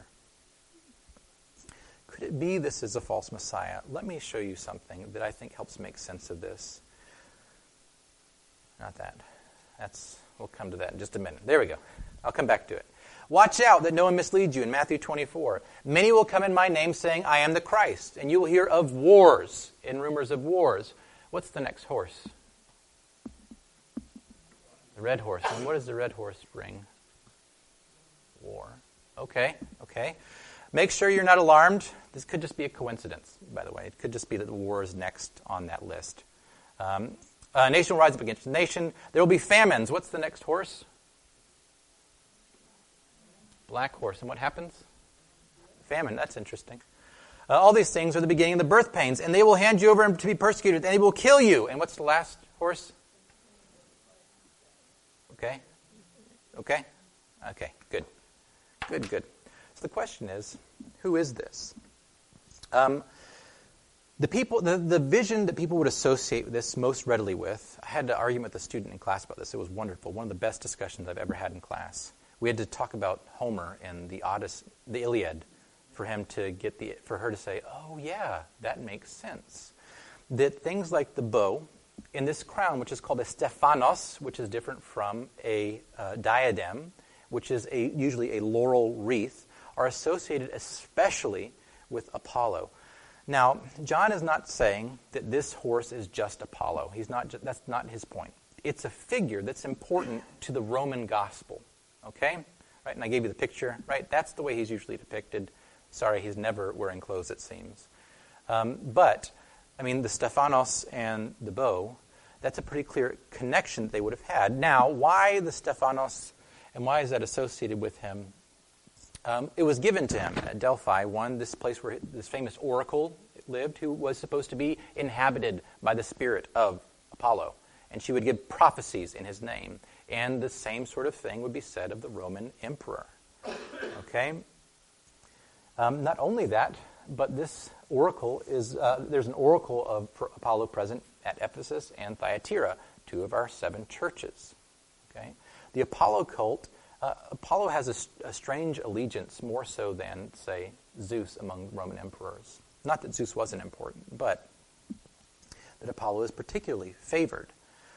Could it be this is a false Messiah? Let me show you something that I think helps make sense of this. Not that. That's, we'll come to that in just a minute. There we go. I'll come back to it. Watch out that no one misleads you in Matthew twenty-four. Many will come in my name saying, I am the Christ. And you will hear of wars and rumors of wars. What's the next horse? The red horse. And what does the red horse bring? War. Okay, okay. Make sure you're not alarmed. This could just be a coincidence, by the way. It could just be that the war is next on that list. Um, a nation will rise up against a nation. There will be famines. What's the next horse? Black horse. And what happens? Famine. That's interesting. Uh, all these things are the beginning of the birth pains, and they will hand you over to be persecuted, and they will kill you. And what's the last horse? Okay? Okay? Okay, good. Good, good. So the question is, who is this? Um, The people, the, the vision that people would associate this most readily with, I had an argument with a student in class about this. It was wonderful. One of the best discussions I've ever had in class. We had to talk about Homer and the Odyssey, the Iliad, for him to get the, for her to say, "Oh yeah, that makes sense." That things like the bow in this crown, which is called a Stephanos, which is different from a uh, diadem, which is a usually a laurel wreath, are associated especially with Apollo. Now, John is not saying that this horse is just Apollo. He's not. Just, that's not his point. It's a figure that's important to the Roman gospel. Okay, right? And I gave you the picture. Right? That's the way he's usually depicted. Sorry, he's never wearing clothes. It seems. Um, but I mean, the Stephanos and the bow. That's a pretty clear connection that they would have had. Now, why the Stephanos, and why is that associated with him? Um, it was given to him at Delphi, one, this place where this famous oracle lived, who was supposed to be inhabited by the spirit of Apollo. And she would give prophecies in his name. And the same sort of thing would be said of the Roman emperor. Okay? Um, not only that, but this oracle is, uh, there's an oracle of Apollo present at Ephesus and Thyatira, two of our seven churches. Okay? The Apollo cult, uh, Apollo has a, a strange allegiance, more so than, say, Zeus among Roman emperors. Not that Zeus wasn't important, but that Apollo is particularly favored.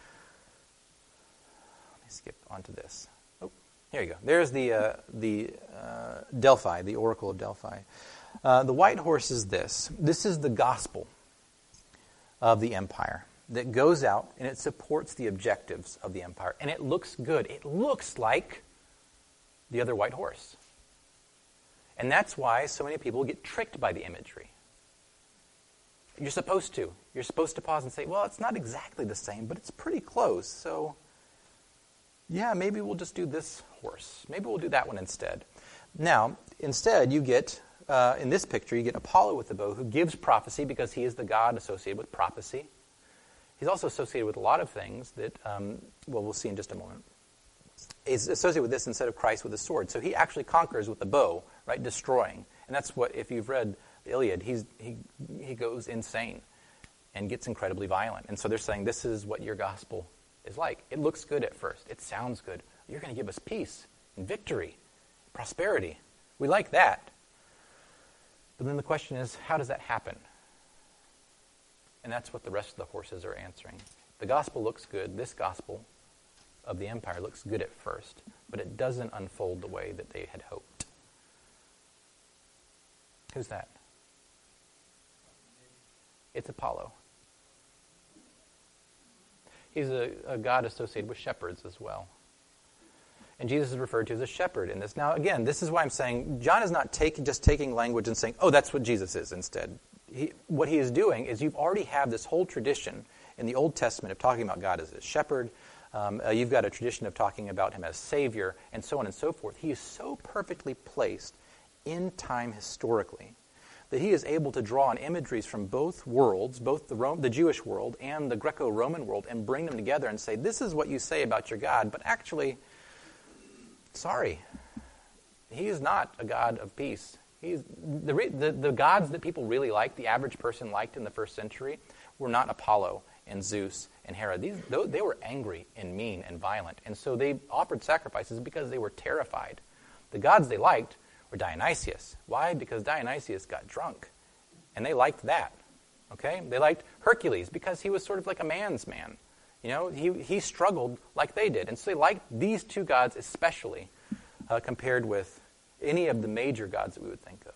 Let me skip onto this. Oh, here you go. There's the uh, the uh, Delphi, the Oracle of Delphi. Uh, the white horse is this. This is the gospel of the empire that goes out and it supports the objectives of the empire. And it looks good. It looks like the other white horse. And that's why so many people get tricked by the imagery. You're supposed to. You're supposed to pause and say, well, it's not exactly the same, but it's pretty close. So, yeah, maybe we'll just do this horse. Maybe we'll do that one instead. Now, instead, you get, uh, in this picture, you get Apollo with the bow, who gives prophecy because he is the god associated with prophecy. He's also associated with a lot of things that, um, well, we'll see in just a moment. He's associated with this instead of Christ with a sword. So he actually conquers with the bow, right, destroying. And that's what, if you've read the Iliad, he's, he he goes insane and gets incredibly violent. And so they're saying, this is what your gospel is like. It looks good at first. It sounds good. You're going to give us peace and victory, prosperity. We like that. But then the question is, how does that happen? And that's what the rest of the horses are answering. The gospel looks good. This gospel of the empire looks good at first, but it doesn't unfold the way that they had hoped. Who's that? It's Apollo. He's a, a god associated with shepherds as well. And Jesus is referred to as a shepherd in this. Now, again, this is why I'm saying John is not take, just taking language and saying, oh, that's what Jesus is instead. He, what he is doing is you've already have this whole tradition in the Old Testament of talking about God as a shepherd. Um, uh, you've got a tradition of talking about him as Savior, and so on and so forth. He is so perfectly placed in time historically that he is able to draw on imageries from both worlds, both the, Rome, the Jewish world and the Greco-Roman world, and bring them together and say, this is what you say about your God, but actually, sorry, he is not a God of peace. He's, the, the, the gods that people really liked, the average person liked in the first century, were not Apollo and Zeus and Hera. These, they were angry and mean and violent, and so they offered sacrifices because they were terrified. The gods they liked were Dionysius. Why? Because Dionysius got drunk, and they liked that. Okay? They liked Hercules because he was sort of like a man's man. You know, he, he struggled like they did, and so they liked these two gods especially uh, compared with any of the major gods that we would think of.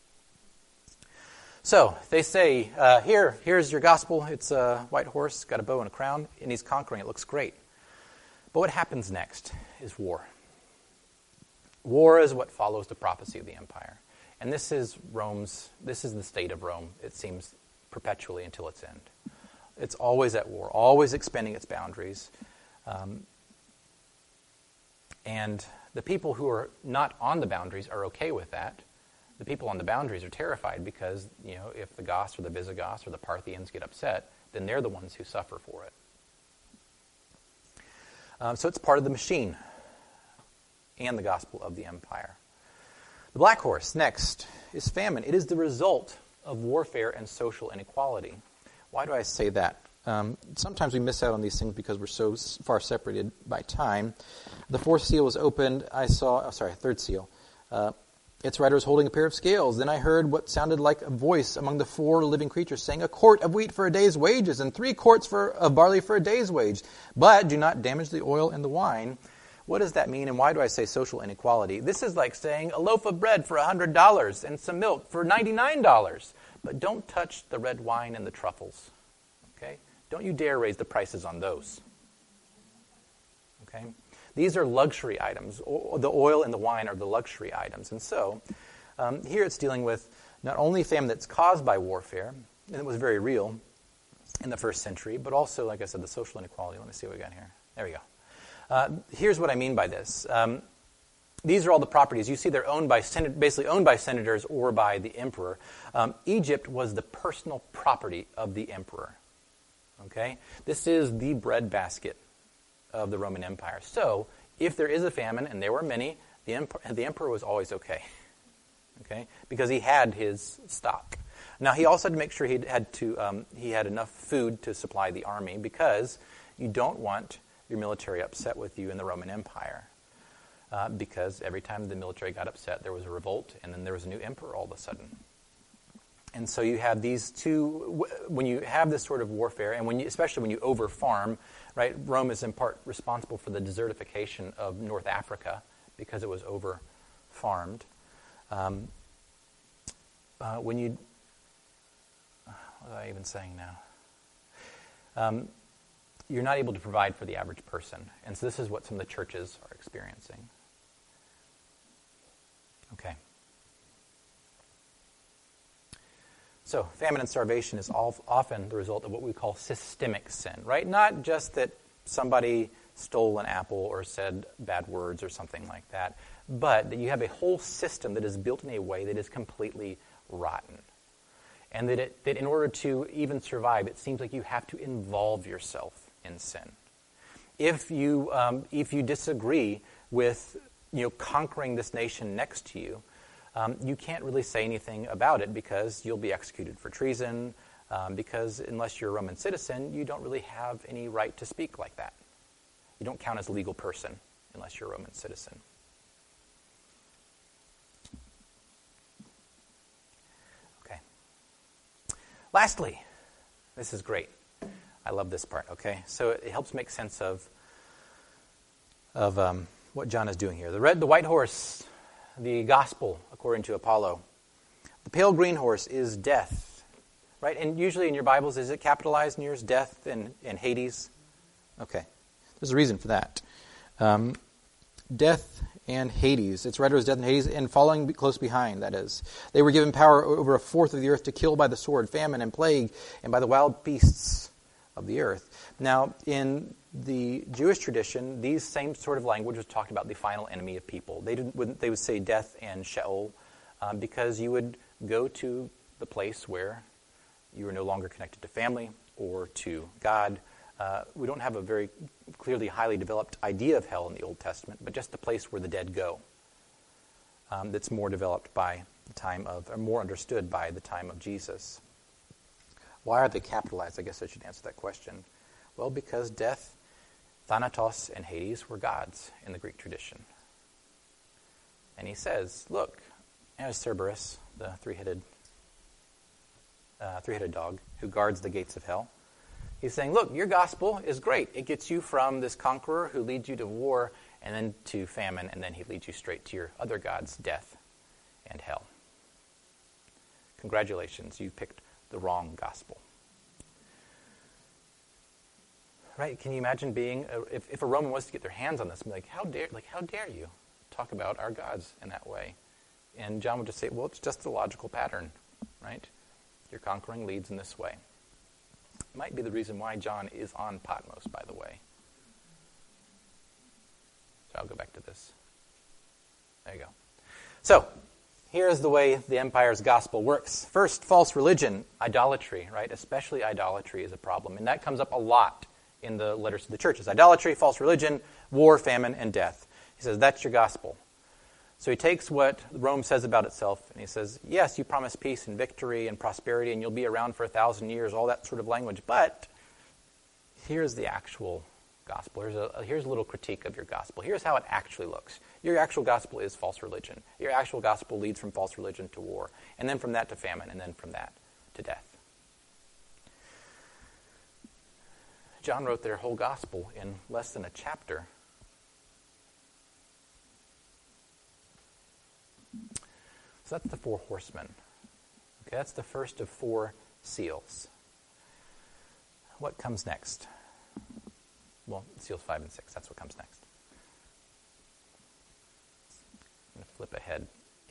So they say, uh, here, here's your gospel. It's a white horse, got a bow and a crown, and he's conquering. It looks great. But what happens next is war. War is what follows the prophecy of the empire. And this is Rome's, this is the state of Rome, it seems, perpetually until its end. It's always at war, always expanding its boundaries. Um, and the people who are not on the boundaries are okay with that. The people on the boundaries are terrified because, you know, if the Goths or the Visigoths or the Parthians get upset, then they're the ones who suffer for it. Um, so it's part of the machine and the gospel of the empire. The black horse, next, is famine. It is the result of warfare and social inequality. Why do I say that? Um, sometimes we miss out on these things because we're so far separated by time. The fourth seal was opened. I saw, oh, sorry, third seal. Uh, its writer was holding a pair of scales. Then I heard what sounded like a voice among the four living creatures saying, "A quart of wheat for a day's wages, and three quarts for, of barley for a day's wage. But do not damage the oil and the wine." What does that mean, and why do I say social inequality? This is like saying a loaf of bread for one hundred dollars and some milk for ninety-nine dollars. But don't touch the red wine and the truffles. Okay? Don't you dare raise the prices on those. Okay? These are luxury items. O- the oil and the wine are the luxury items. And so, um, here it's dealing with not only famine that's caused by warfare, and it was very real in the first century, but also, like I said, the social inequality. Let me see what we got here. There we go. Uh, here's what I mean by this. Um, these are all the properties. You see they're owned by sen- basically owned by senators or by the emperor. Um, Egypt was the personal property of the emperor. Okay? This is the breadbasket of the Roman Empire. So, if there is a famine, and there were many, the, emp- the emperor was always okay. Okay? Because he had his stock. Now, he also had to make sure he had to um, he had enough food to supply the army, because you don't want your military upset with you in the Roman Empire. Uh, because every time the military got upset, there was a revolt, and then there was a new emperor all of a sudden. And so you have these two, when you have this sort of warfare, and when you, especially when you over-farm, right? Rome is in part responsible for the desertification of North Africa because it was over-farmed. Um, uh, when you, what was I even saying now? Um, you're not able to provide for the average person. And so this is what some of the churches are experiencing. Okay. So famine and starvation is all, often the result of what we call systemic sin, right? Not just that somebody stole an apple or said bad words or something like that, but that you have a whole system that is built in a way that is completely rotten. And that, it, that in order to even survive, it seems like you have to involve yourself in sin. If you um, if you disagree with you know conquering this nation next to you, um, you can't really say anything about it because you'll be executed for treason. Um, because unless you're a Roman citizen, you don't really have any right to speak like that. You don't count as a legal person unless you're a Roman citizen. Okay. Lastly, this is great. I love this part, okay? So it helps make sense of of um, what John is doing here. The red, the white horse, the gospel, according to Apollo. The pale green horse is death, right? And usually in your Bibles, is it capitalized in yours? Death and, and Hades? Okay. There's a reason for that. Um, death and Hades. Its writer is death and Hades, and following close behind, that is. They were given power over a fourth of the earth to kill by the sword, famine, and plague, and by the wild beasts of the earth. Now, in the Jewish tradition, these same sort of language was talked about the final enemy of people. They didn't, wouldn't, they would say death and Sheol, um, because you would go to the place where you were no longer connected to family or to God. Uh, we don't have a very clearly highly developed idea of hell in the Old Testament, but just the place where the dead go. Um, that's more developed by the time of, or more understood by the time of Jesus. Why are they capitalized? I guess I should answer that question. Well, because death, Thanatos, and Hades were gods in the Greek tradition. And he says, look, there's Cerberus, the three-headed, uh, three-headed dog who guards the gates of hell. He's saying, look, your gospel is great. It gets you from this conqueror who leads you to war and then to famine, and then he leads you straight to your other gods, death and hell. Congratulations, you picked the wrong gospel. Right? Can you imagine being, a, if, if a Roman was to get their hands on this and be like, how dare, like, how dare you talk about our gods in that way? And John would just say, well, it's just a logical pattern, right? Your conquering leads in this way. Might be the reason why John is on Patmos, by the way. So I'll go back to this. There you go. So, here's the way the empire's gospel works. First, false religion, idolatry, right? Especially idolatry is a problem. And that comes up a lot in the letters to the churches. Idolatry, false religion, war, famine, and death. He says, that's your gospel. So he takes what Rome says about itself, and he says, yes, you promise peace and victory and prosperity, and you'll be around for a thousand years, all that sort of language, but here's the actual gospel. Here's a, here's a little critique of your gospel. Here's how it actually looks. Your actual gospel is false religion. Your actual gospel leads from false religion to war, and then from that to famine, and then from that to death. John wrote their whole gospel in less than a chapter. So that's the four horsemen. Okay, that's the first of four seals. What comes next? Well, seals five and six, that's what comes next. I'm going to flip ahead.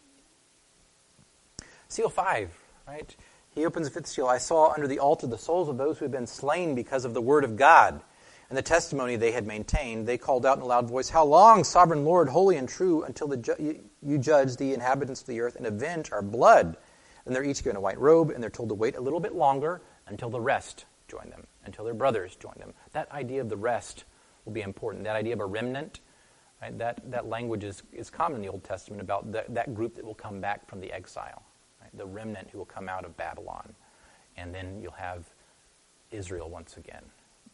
Seal five, right? He opens the fifth seal. I saw under the altar the souls of those who had been slain because of the word of God and the testimony they had maintained. They called out in a loud voice, how long, sovereign Lord, holy and true, until the ju- you judge the inhabitants of the earth and avenge our blood? And they're each given a white robe, and they're told to wait a little bit longer until the rest join them, until their brothers join them. That idea of the rest will be important. That idea of a remnant, right? That, that language is, is common in the Old Testament about the, that group that will come back from the exile, right? The remnant who will come out of Babylon. And then you'll have Israel once again.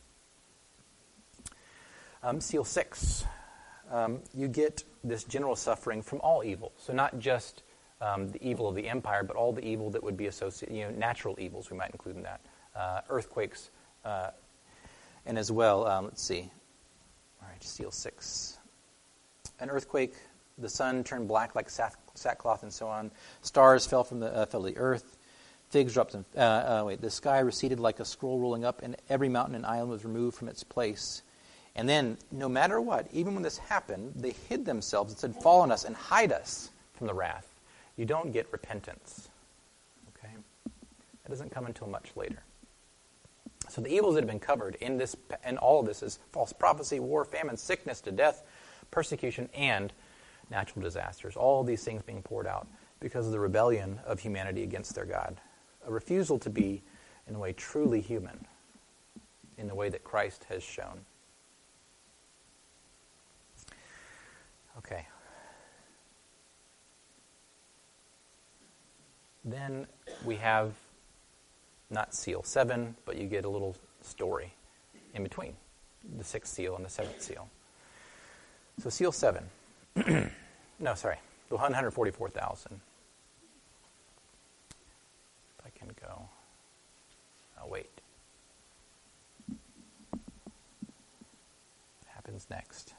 Um, seal six, um, you get this general suffering from all evil. So not just um, the evil of the empire, but all the evil that would be associated, you know, natural evils we might include in that. Uh, earthquakes, uh, and as well, um, let's see. All right, seal six. An earthquake, the sun turned black like sack, sackcloth and so on. Stars fell from the, uh, fell to the earth. Figs dropped, in, uh, uh, wait, the sky receded like a scroll rolling up, and every mountain and island was removed from its place. And then, no matter what, even when this happened, they hid themselves and said, fall on us and hide us from the wrath. You don't get repentance. Okay? That doesn't come until much later. So the evils that have been covered in this, in all of this is false prophecy, war, famine, sickness to death, persecution, and natural disasters. All of these things being poured out because of the rebellion of humanity against their God. A refusal to be, in a way, truly human, in the way that Christ has shown. Okay. Then we have not seal seven, but you get a little story in between the sixth seal and the seventh seal. So seal seven. no, sorry, the one hundred forty-four thousand. If I can go. Oh, wait. What happens next?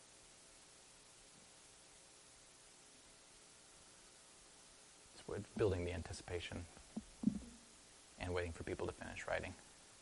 We're building the anticipation and waiting for people to finish writing.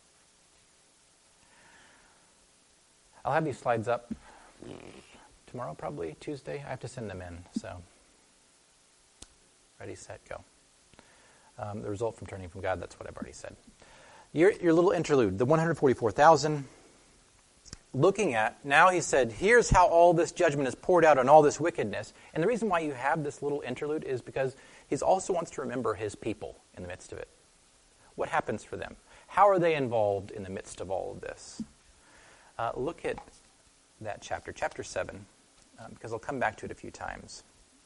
I'll have these slides up tomorrow, probably Tuesday. I have to send them in, so ready, set, go. Um, the result from turning from God, that's what I've already said. Your, your little interlude, the one hundred forty-four thousand. Looking at, now he said, here's how all this judgment is poured out on all this wickedness. And the reason why you have this little interlude is because he also wants to remember his people in the midst of it. What happens for them? How are they involved in the midst of all of this? Uh, look at that chapter, chapter seven, um, because I'll come back to it a few times.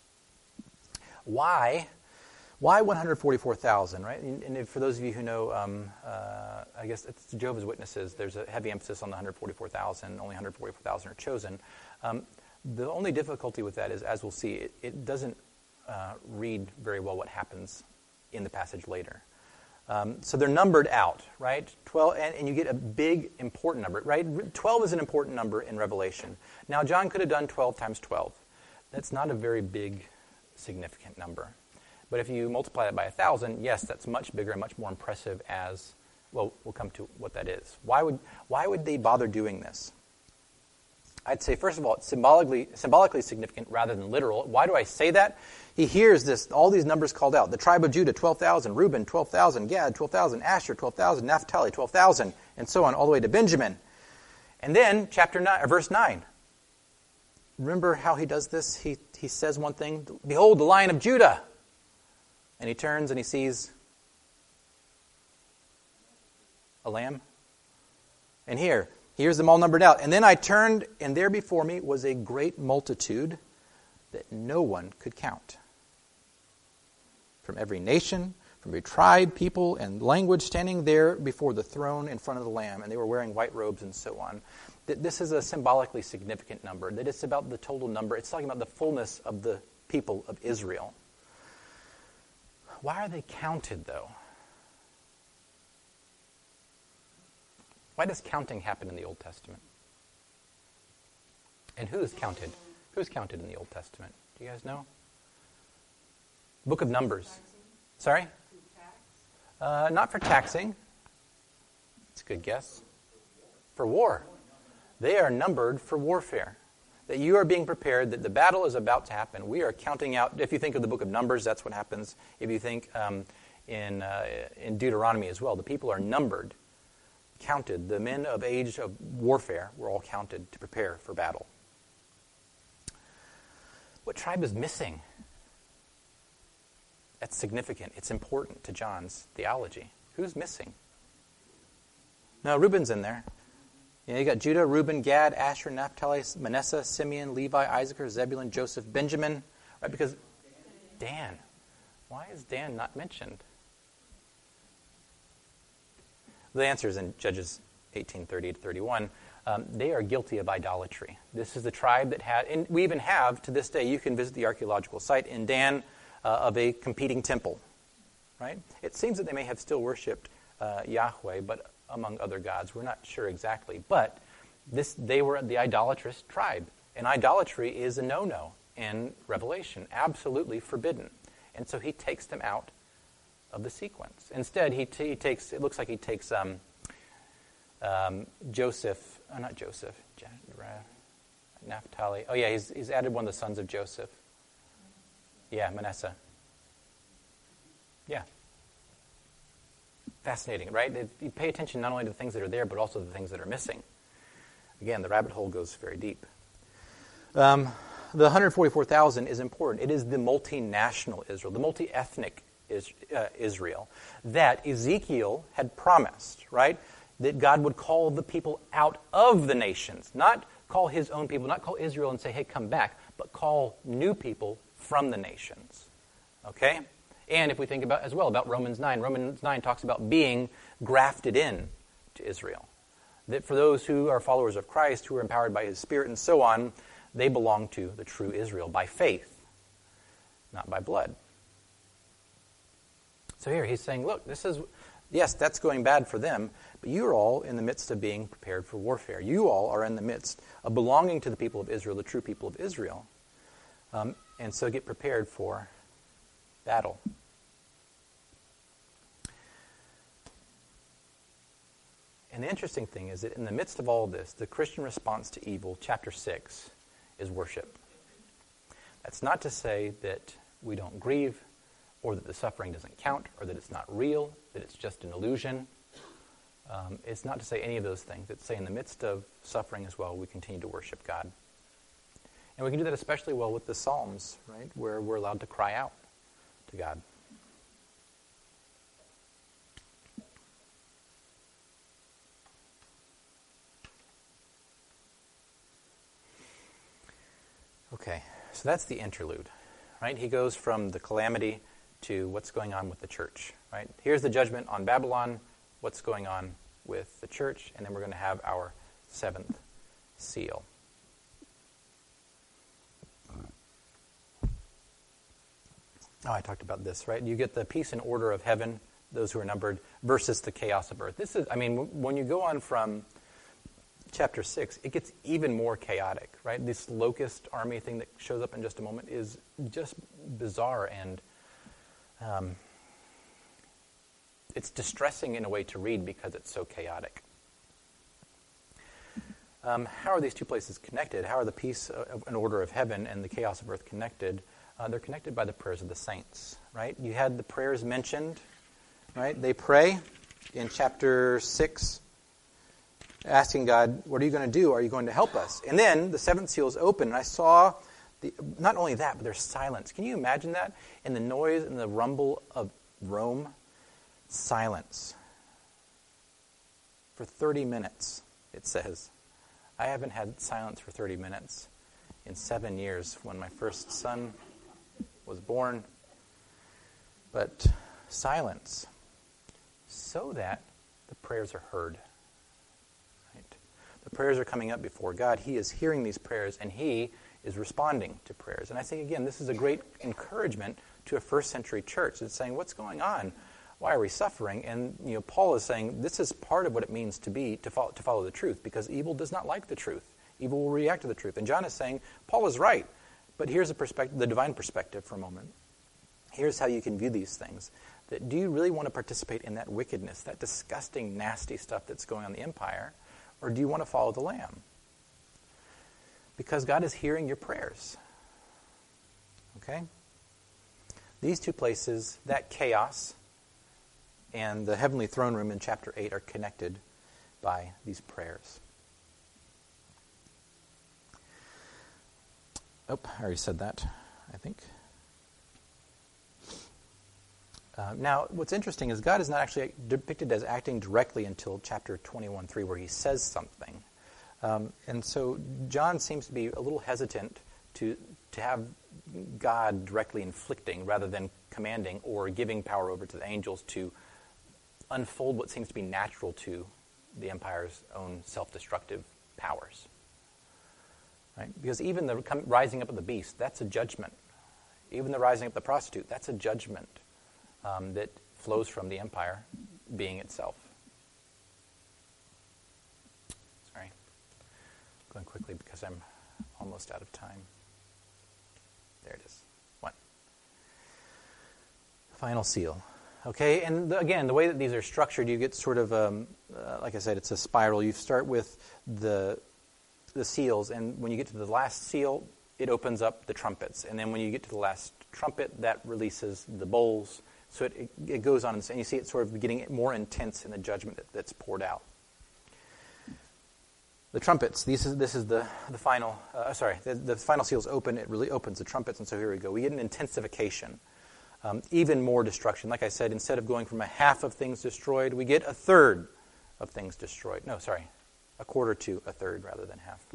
Why? Why one hundred forty-four thousand, right? And, and if, for those of you who know, um, uh, I guess it's Jehovah's Witnesses, there's a heavy emphasis on the one hundred forty-four thousand. Only one hundred forty-four thousand are chosen. Um, the only difficulty with that is, as we'll see, it, it doesn't uh, read very well what happens in the passage later. Um, so they're numbered out, right? twelve, and, and you get a big, important number, right? twelve is an important number in Revelation. Now, John could have done twelve times twelve. That's not a very big, significant number. But if you multiply that by one thousand, yes, that's much bigger and much more impressive as, well, we'll come to what that is. Why would why would they bother doing this? I'd say, first of all, it's symbolically symbolically significant rather than literal. Why do I say that? He hears this, all these numbers called out. The tribe of Judah, twelve thousand. Reuben, twelve thousand. Gad, twelve thousand. Asher, twelve thousand. Naphtali, twelve thousand. And so on, all the way to Benjamin. And then, chapter nine, or verse nine. Remember how he does this? He, he says one thing. Behold, the Lion of Judah. And he turns and he sees a lamb. And here, here's them all numbered out. And then I turned, and there before me was a great multitude, that no one could count. From every nation, from every tribe, people, and language standing there before the throne in front of the Lamb, and they were wearing white robes and so on. That this is a symbolically significant number, that it's about the total number. It's talking about the fullness of the people of Israel. Why are they counted, though? Why does counting happen in the Old Testament? And who is counted? Who's counted in the Old Testament? Do you guys know? Book of Numbers. Sorry? Uh, not for taxing. That's a good guess. For war. They are numbered for warfare. That you are being prepared, that the battle is about to happen. We are counting out, if you think of the book of Numbers, that's what happens. If you think um, in, uh, in Deuteronomy as well, the people are numbered, counted. The men of age of warfare were all counted to prepare for battle. What tribe is missing? That's significant. It's important to John's theology. Who's missing? No, Reuben's in there. You know, you got Judah, Reuben, Gad, Asher, Naphtali, Manasseh, Simeon, Levi, Issachar, Zebulun, Joseph, Benjamin. Right? Because Dan. Why is Dan not mentioned? The answer is in Judges eighteen thirty to thirty-one. Um, they are guilty of idolatry. This is the tribe that had, and we even have to this day. You can visit the archaeological site in Dan uh, of a competing temple. Right? It seems that they may have still worshipped uh, Yahweh, but among other gods. We're not sure exactly. But this they were the idolatrous tribe. And idolatry is a no-no in Revelation. Absolutely forbidden. And so he takes them out of the sequence. Instead, he, t- he takes, it looks like he takes um, um, Joseph, oh, not Joseph, J- Naphtali. Oh yeah, he's, he's added one of the sons of Joseph. Yeah, Manasseh. Yeah. Fascinating, right? If you pay attention not only to the things that are there, but also the things that are missing. Again, the rabbit hole goes very deep. Um, the one hundred forty-four thousand is important. It is the multinational Israel, the multi-ethnic is, uh, Israel that Ezekiel had promised, right? That God would call the people out of the nations, not call his own people, not call Israel and say, hey, come back, but call new people from the nations. Okay? And if we think about as well about Romans nine, Romans nine talks about being grafted in to Israel. That for those who are followers of Christ, who are empowered by his Spirit and so on, they belong to the true Israel by faith, not by blood. So here he's saying, look, this is, yes, that's going bad for them, but you're all in the midst of being prepared for warfare. You all are in the midst of belonging to the people of Israel, the true people of Israel. Um, and so get prepared for battle. And the interesting thing is that in the midst of all this, the Christian response to evil, chapter six, is worship. That's not to say that we don't grieve, or that the suffering doesn't count, or that it's not real, that it's just an illusion. Um, it's not to say any of those things. It's to say in the midst of suffering as well, we continue to worship God. And we can do that especially well with the Psalms, right, where we're allowed to cry out to God. Okay, so that's the interlude, right? He goes from the calamity to what's going on with the church, right? Here's the judgment on Babylon, what's going on with the church, and then we're going to have our seventh seal. Oh, I talked about this, right? You get the peace and order of heaven, those who are numbered, versus the chaos of earth. This is, I mean, when you go on from chapter six, it gets even more chaotic, right? This locust army thing that shows up in just a moment is just bizarre, and um, it's distressing in a way to read because it's so chaotic. Um, how are these two places connected? How are the peace and order of heaven and the chaos of earth connected? Uh, they're connected by the prayers of the saints, right? You had the prayers mentioned, right? They pray in chapter six, asking God, what are you going to do? Are you going to help us? And then the seventh seal is open, and I saw, the, not only that, but there's silence. Can you imagine that? In the noise and the rumble of Rome, silence. For thirty minutes, it says. I haven't had silence for thirty minutes in seven years when my first son was born. But silence, so that the prayers are heard. Right? The prayers are coming up before God. He is hearing these prayers, and He is responding to prayers. And I think, again, this is a great encouragement to a first century church. It's saying, what's going on? Why are we suffering? And you know, Paul is saying this is part of what it means to be to follow, to follow the truth, because evil does not like the truth. Evil will react to the truth. And John is saying, Paul is right. But here's a perspective, the divine perspective for a moment. Here's how you can view these things. That do you really want to participate in that wickedness, that disgusting, nasty stuff that's going on in the empire, or do you want to follow the Lamb? Because God is hearing your prayers. Okay? These two places, that chaos and the heavenly throne room in chapter eight, are connected by these prayers. Oh, I already said that, I think. Uh, now, what's interesting is God is not actually depicted as acting directly until chapter twenty-one three, where he says something. Um, and so John seems to be a little hesitant to to have God directly inflicting rather than commanding or giving power over to the angels to unfold what seems to be natural to the empire's own self-destructive powers. Right? Because even the rising up of the beast, that's a judgment. Even the rising up of the prostitute, that's a judgment um, that flows from the empire being itself. Sorry. Going quickly because I'm almost out of time. There it is. One. Final seal. Okay, and the, again, the way that these are structured, you get sort of, um, uh, like I said, it's a spiral. You start with the the seals, and when you get to the last seal, it opens up the trumpets. And then when you get to the last trumpet, that releases the bowls. So it, it, it goes on, and you see it sort of getting more intense in the judgment that, that's poured out. The trumpets, this is, this is the, the final, uh, sorry, the, the final seals open, it really opens the trumpets, and so here we go. We get an intensification, um, even more destruction. Like I said, instead of going from a half of things destroyed, we get a third of things destroyed. No, sorry, a quarter to a third rather than half.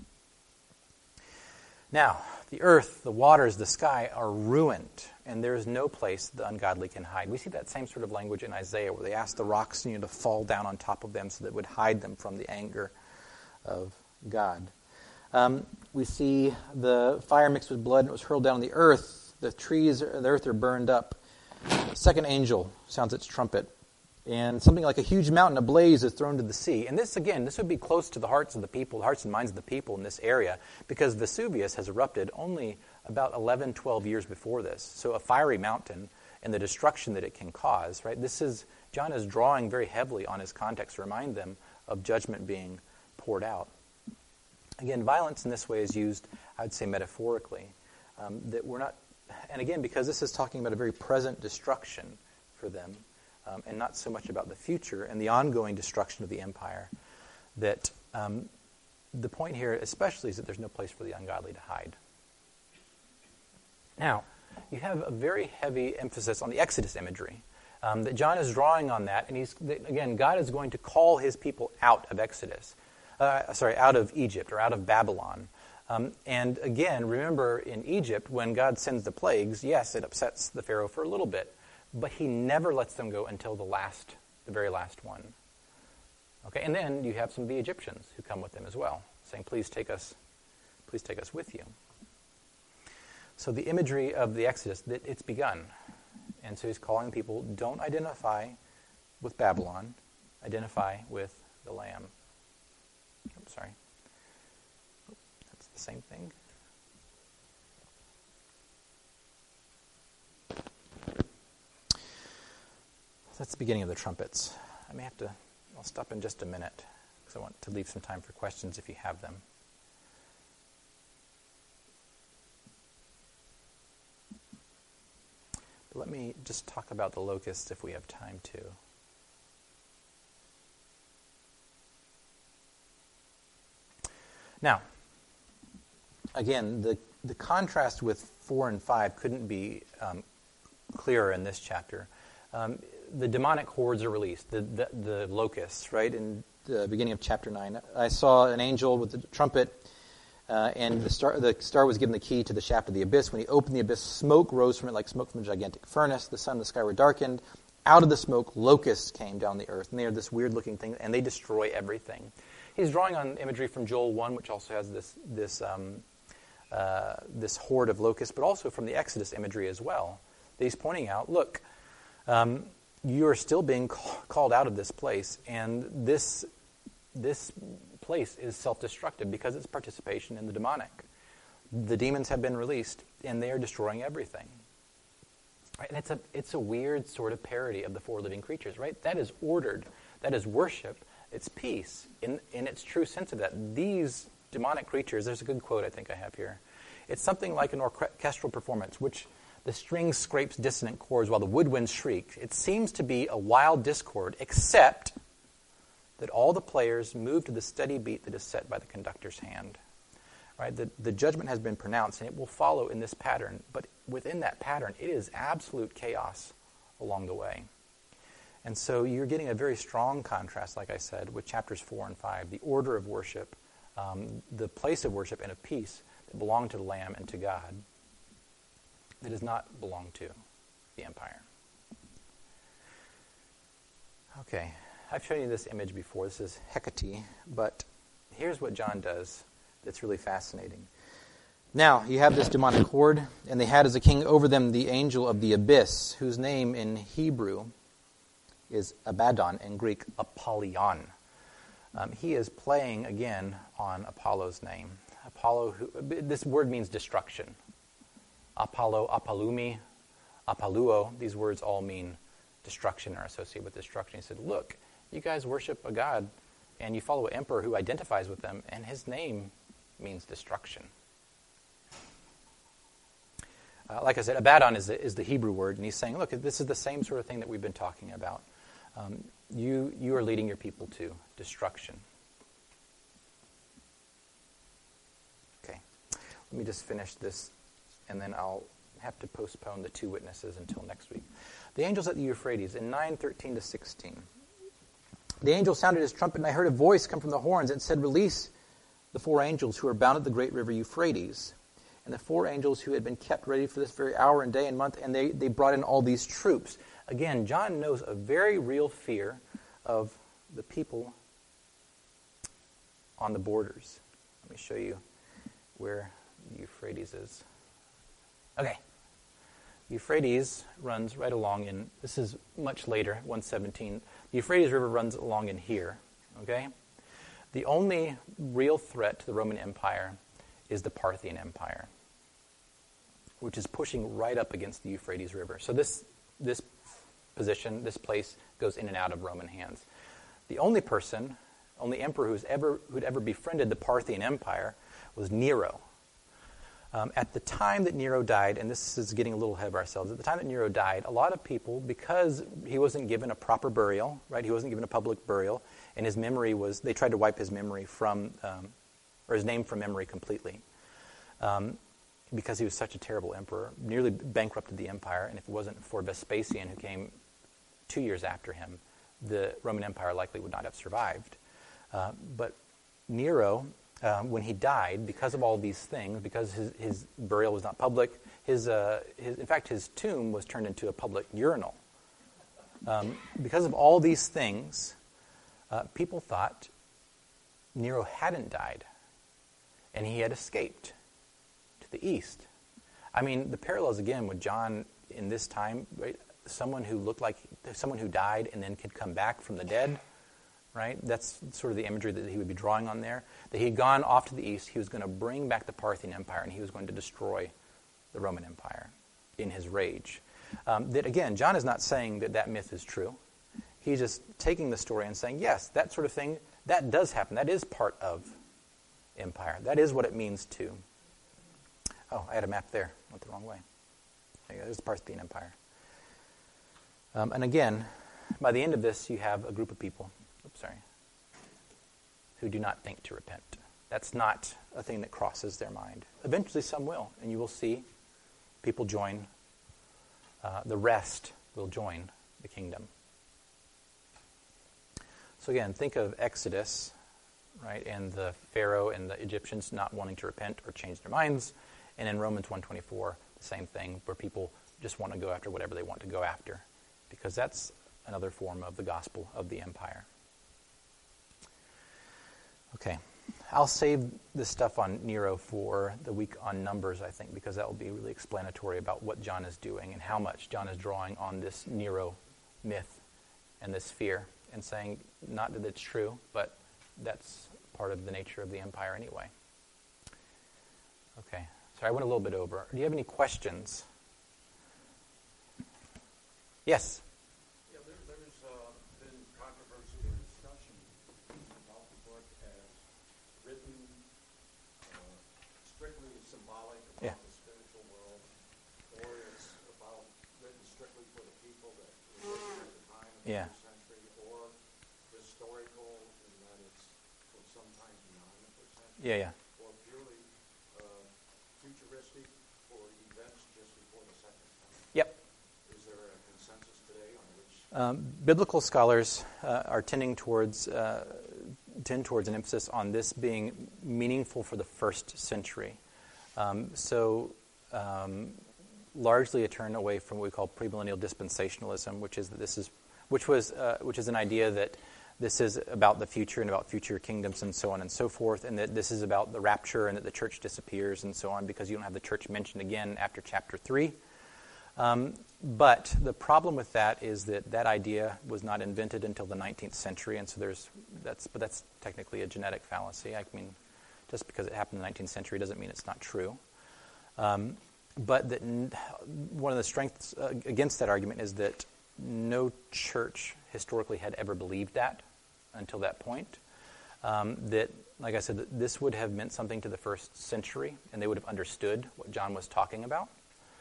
Now, the earth, the waters, the sky are ruined, and there is no place the ungodly can hide. We see that same sort of language in Isaiah, where they ask the rocks, you know, to fall down on top of them so that it would hide them from the anger of God. Um, we see the fire mixed with blood, and it was hurled down on the earth. The trees, the earth are burned up. The second angel sounds its trumpet, and something like a huge mountain ablaze is thrown to the sea. And this, again, this would be close to the hearts of the people, the hearts and minds of the people in this area, because Vesuvius has erupted only about eleven, twelve years before this. So a fiery mountain and the destruction that it can cause, right? This is, John is drawing very heavily on his context to remind them of judgment being poured out. Again, violence in this way is used, I would say, metaphorically. Um, that we're not, and again, because this is talking about a very present destruction for them, um, and not so much about the future and the ongoing destruction of the empire, that um, the point here especially is that there's no place for the ungodly to hide. Now, you have a very heavy emphasis on the Exodus imagery. Um, that John is drawing on that, and he's, again, God is going to call his people out of Exodus. Uh, sorry, out of Egypt or out of Babylon. Um, and again, remember in Egypt, when God sends the plagues, yes, it upsets the Pharaoh for a little bit, but he never lets them go until the last, the very last one. Okay, and then you have some of the Egyptians who come with them as well, saying, "Please take us, please take us with you." So the imagery of the Exodus, that it's begun, and so he's calling people: don't identify with Babylon, identify with the Lamb. Oops, sorry. That's the same thing. That's the beginning of the trumpets. I may have to, I'll stop in just a minute because I want to leave some time for questions if you have them. But let me just talk about the locusts if we have time to. Now, again, the, the contrast with four and five couldn't be um, clearer in this chapter. Um, the demonic hordes are released, the, the, the locusts, right? In the beginning of chapter nine, I saw an angel with a trumpet Uh, and the star, the star was given the key to the shaft of the abyss. When he opened the abyss, smoke rose from it like smoke from a gigantic furnace. The sun and the sky were darkened. Out of the smoke, locusts came down the earth. And they are this weird-looking thing, and they destroy everything. He's drawing on imagery from Joel one, which also has this this um, uh, this horde of locusts, but also from the Exodus imagery as well. That he's pointing out, look, um, you are still being call, called out of this place, and this this place is self-destructive because it's participation in the demonic. The demons have been released, and they are destroying everything. Right? And it's a it's a weird sort of parody of the four living creatures, right? That is ordered. That is worship. It's peace in, in its true sense of that. These demonic creatures, there's a good quote I think I have here. It's something like an orchestral performance, which the string scrapes dissonant chords while the woodwinds shriek. It seems to be a wild discord, except that all the players move to the steady beat that is set by the conductor's hand. Right? The, the judgment has been pronounced, and it will follow in this pattern. But within that pattern, it is absolute chaos along the way. And so you're getting a very strong contrast, like I said, with chapters four and five, the order of worship, um, the place of worship and of peace that belong to the Lamb and to God, that does not belong to the empire. Okay, I've shown you this image before. This is Hecate, but here's what John does that's really fascinating. Now, you have this demonic horde, and they had as a king over them the angel of the abyss, whose name in Hebrew is Abaddon, in Greek, Apollyon. Um, he is playing, again, on Apollo's name. Apollo, who, this word means destruction. Apollo, Apollumi, Apolluo, these words all mean destruction, are associated with destruction. He said, look, you guys worship a god, and you follow an emperor who identifies with them, and his name means destruction. Uh, like I said, Abaddon is the, is the Hebrew word, and he's saying, look, this is the same sort of thing that we've been talking about. Um, you, you are leading your people to destruction. Okay, let me just finish this, and then I'll have to postpone the two witnesses until next week. The angels at the Euphrates, in nine thirteen to sixteen. The angel sounded his trumpet, and I heard a voice come from the horns and said, release the four angels who are bound at the great river Euphrates. And the four angels who had been kept ready for this very hour and day and month, and they, they brought in all these troops. Again, John knows a very real fear of the people on the borders. Let me show you where the Euphrates is. Okay. Euphrates runs right along in, this is much later, one seventeen. The Euphrates River runs along in here, okay? The only real threat to the Roman Empire is the Parthian Empire, which is pushing right up against the Euphrates River. So this this position, this place, goes in and out of Roman hands. The only person, only emperor who's ever who'd ever befriended the Parthian Empire was Nero. Um, at the time that Nero died, and this is getting a little ahead of ourselves, at the time that Nero died, a lot of people, because he wasn't given a proper burial, right? He wasn't given a public burial, and his memory was, they tried to wipe his memory from, um, or his name from memory completely. Um, because he was such a terrible emperor, nearly bankrupted the empire, and if it wasn't for Vespasian, who came two years after him, the Roman Empire likely would not have survived. Uh, but Nero, uh, when he died, because of all these things, because his, his burial was not public, his, uh, his in fact, his tomb was turned into a public urinal. Um, because of all these things, uh, people thought Nero hadn't died, and he had escaped to the east. I mean, the parallels again with John in this time, right? Someone who looked like someone who died and then could come back from the dead, right? That's sort of the imagery that he would be drawing on there. That he had gone off to the east, he was going to bring back the Parthian Empire, and he was going to destroy the Roman Empire in his rage. Um, that again, John is not saying that that myth is true. He's just taking the story and saying, yes, that sort of thing, that does happen. That is part of empire. That is what it means to. Oh, I had a map there. Went the wrong way. There you go. There's the Parthian Empire. Um, and again, by the end of this, you have a group of people, oops, sorry, who do not think to repent. That's not a thing that crosses their mind. Eventually some will, and you will see people join, uh, the rest will join the kingdom. So again, think of Exodus, right? And the Pharaoh and the Egyptians not wanting to repent or change their minds. And in Romans one twenty-four, the same thing, where people just want to go after whatever they want to go after, because that's another form of the gospel of the empire. Okay. I'll save this stuff on Nero for the week on Numbers, I think, because that will be really explanatory about what John is doing and how much John is drawing on this Nero myth and this fear and saying, not that it's true, but that's part of the nature of the empire anyway. Okay. Sorry, I went a little bit over. Do you have any questions? Yes? Yeah, there, there's uh, been controversy or discussion about the book as written uh, strictly symbolic about Yeah. the spiritual world, or it's about written strictly for the people that were living at the time of the Yeah. first century, or historical in that it's from sometime beyond the first century, Yeah, yeah. or purely uh, futuristic for events just before the second coming. Yep. Is there a consensus today on which? Um, biblical scholars uh, are tending towards uh, tend towards an emphasis on this being meaningful for the first century. Um, so, um, largely a turn away from what we call premillennial dispensationalism, which is that this is, which was, uh, which is an idea that this is about the future and about future kingdoms and so on and so forth, and that this is about the rapture and that the church disappears and so on because you don't have the church mentioned again after chapter three. Um, but the problem with that is that that idea was not invented until the nineteenth century, and so there's that's but that's technically a genetic fallacy. I mean, just because it happened in the nineteenth century doesn't mean it's not true. Um, but that n- one of the strengths uh, against that argument is that no church historically had ever believed that until that point. Um, that, like I said, that this would have meant something to the first century, and they would have understood what John was talking about.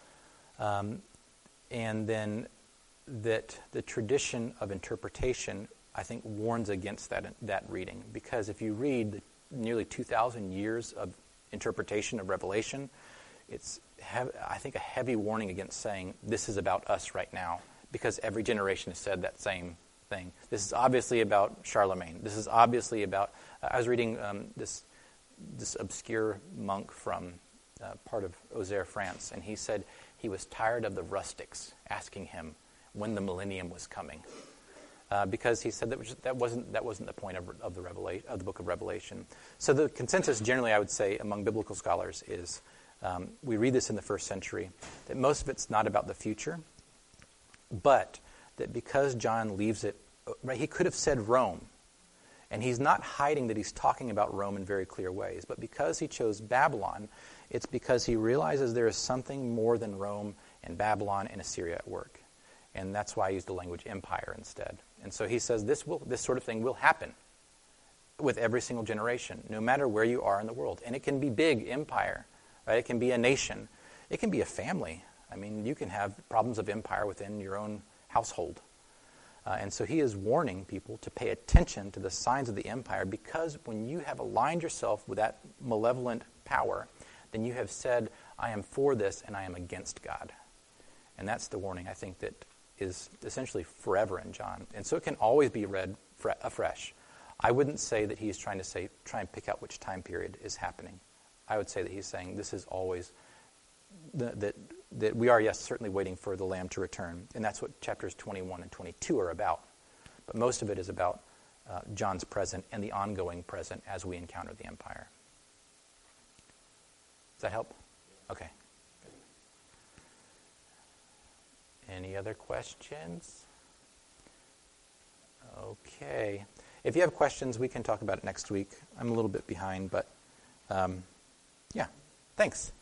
Um, and then that the tradition of interpretation, I think, warns against that that reading. Because if you read the nearly two thousand years of interpretation of Revelation, it's, hev- I think, a heavy warning against saying, this is about us right now, because every generation has said that same thing. This is obviously about Charlemagne. This is obviously about... Uh, I was reading um, this this obscure monk from uh, part of Auxerre, France, and he said he was tired of the rustics asking him when the millennium was coming, uh, because he said that was, that wasn't that wasn't the point of, of the Revela- of the book of Revelation. So the consensus, generally, I would say, among biblical scholars is um, we read this in the first century that most of it's not about the future, but that because John leaves it, right, he could have said Rome, and he's not hiding that he's talking about Rome in very clear ways, but because he chose Babylon, it's because he realizes there is something more than Rome and Babylon and Assyria at work. And that's why I used the language empire instead. And so he says this will this sort of thing will happen with every single generation, no matter where you are in the world. And it can be big empire, right? It can be a nation. It can be a family. I mean, you can have problems of empire within your own household. Uh, and so he is warning people to pay attention to the signs of the empire, because when you have aligned yourself with that malevolent power, then you have said, I am for this and I am against God. And that's the warning, I think, that is essentially forever in John. And so it can always be read fre- afresh. I wouldn't say that he's trying to say, try and pick out which time period is happening. I would say that he's saying this is always, the, that that we are, yes, certainly waiting for the Lamb to return. And that's what chapters twenty-one and twenty-two are about. But most of it is about uh, John's present and the ongoing present as we encounter the empire. Does that help? Okay. Any other questions? Okay. If you have questions, we can talk about it next week. I'm a little bit behind, but um, yeah. Thanks.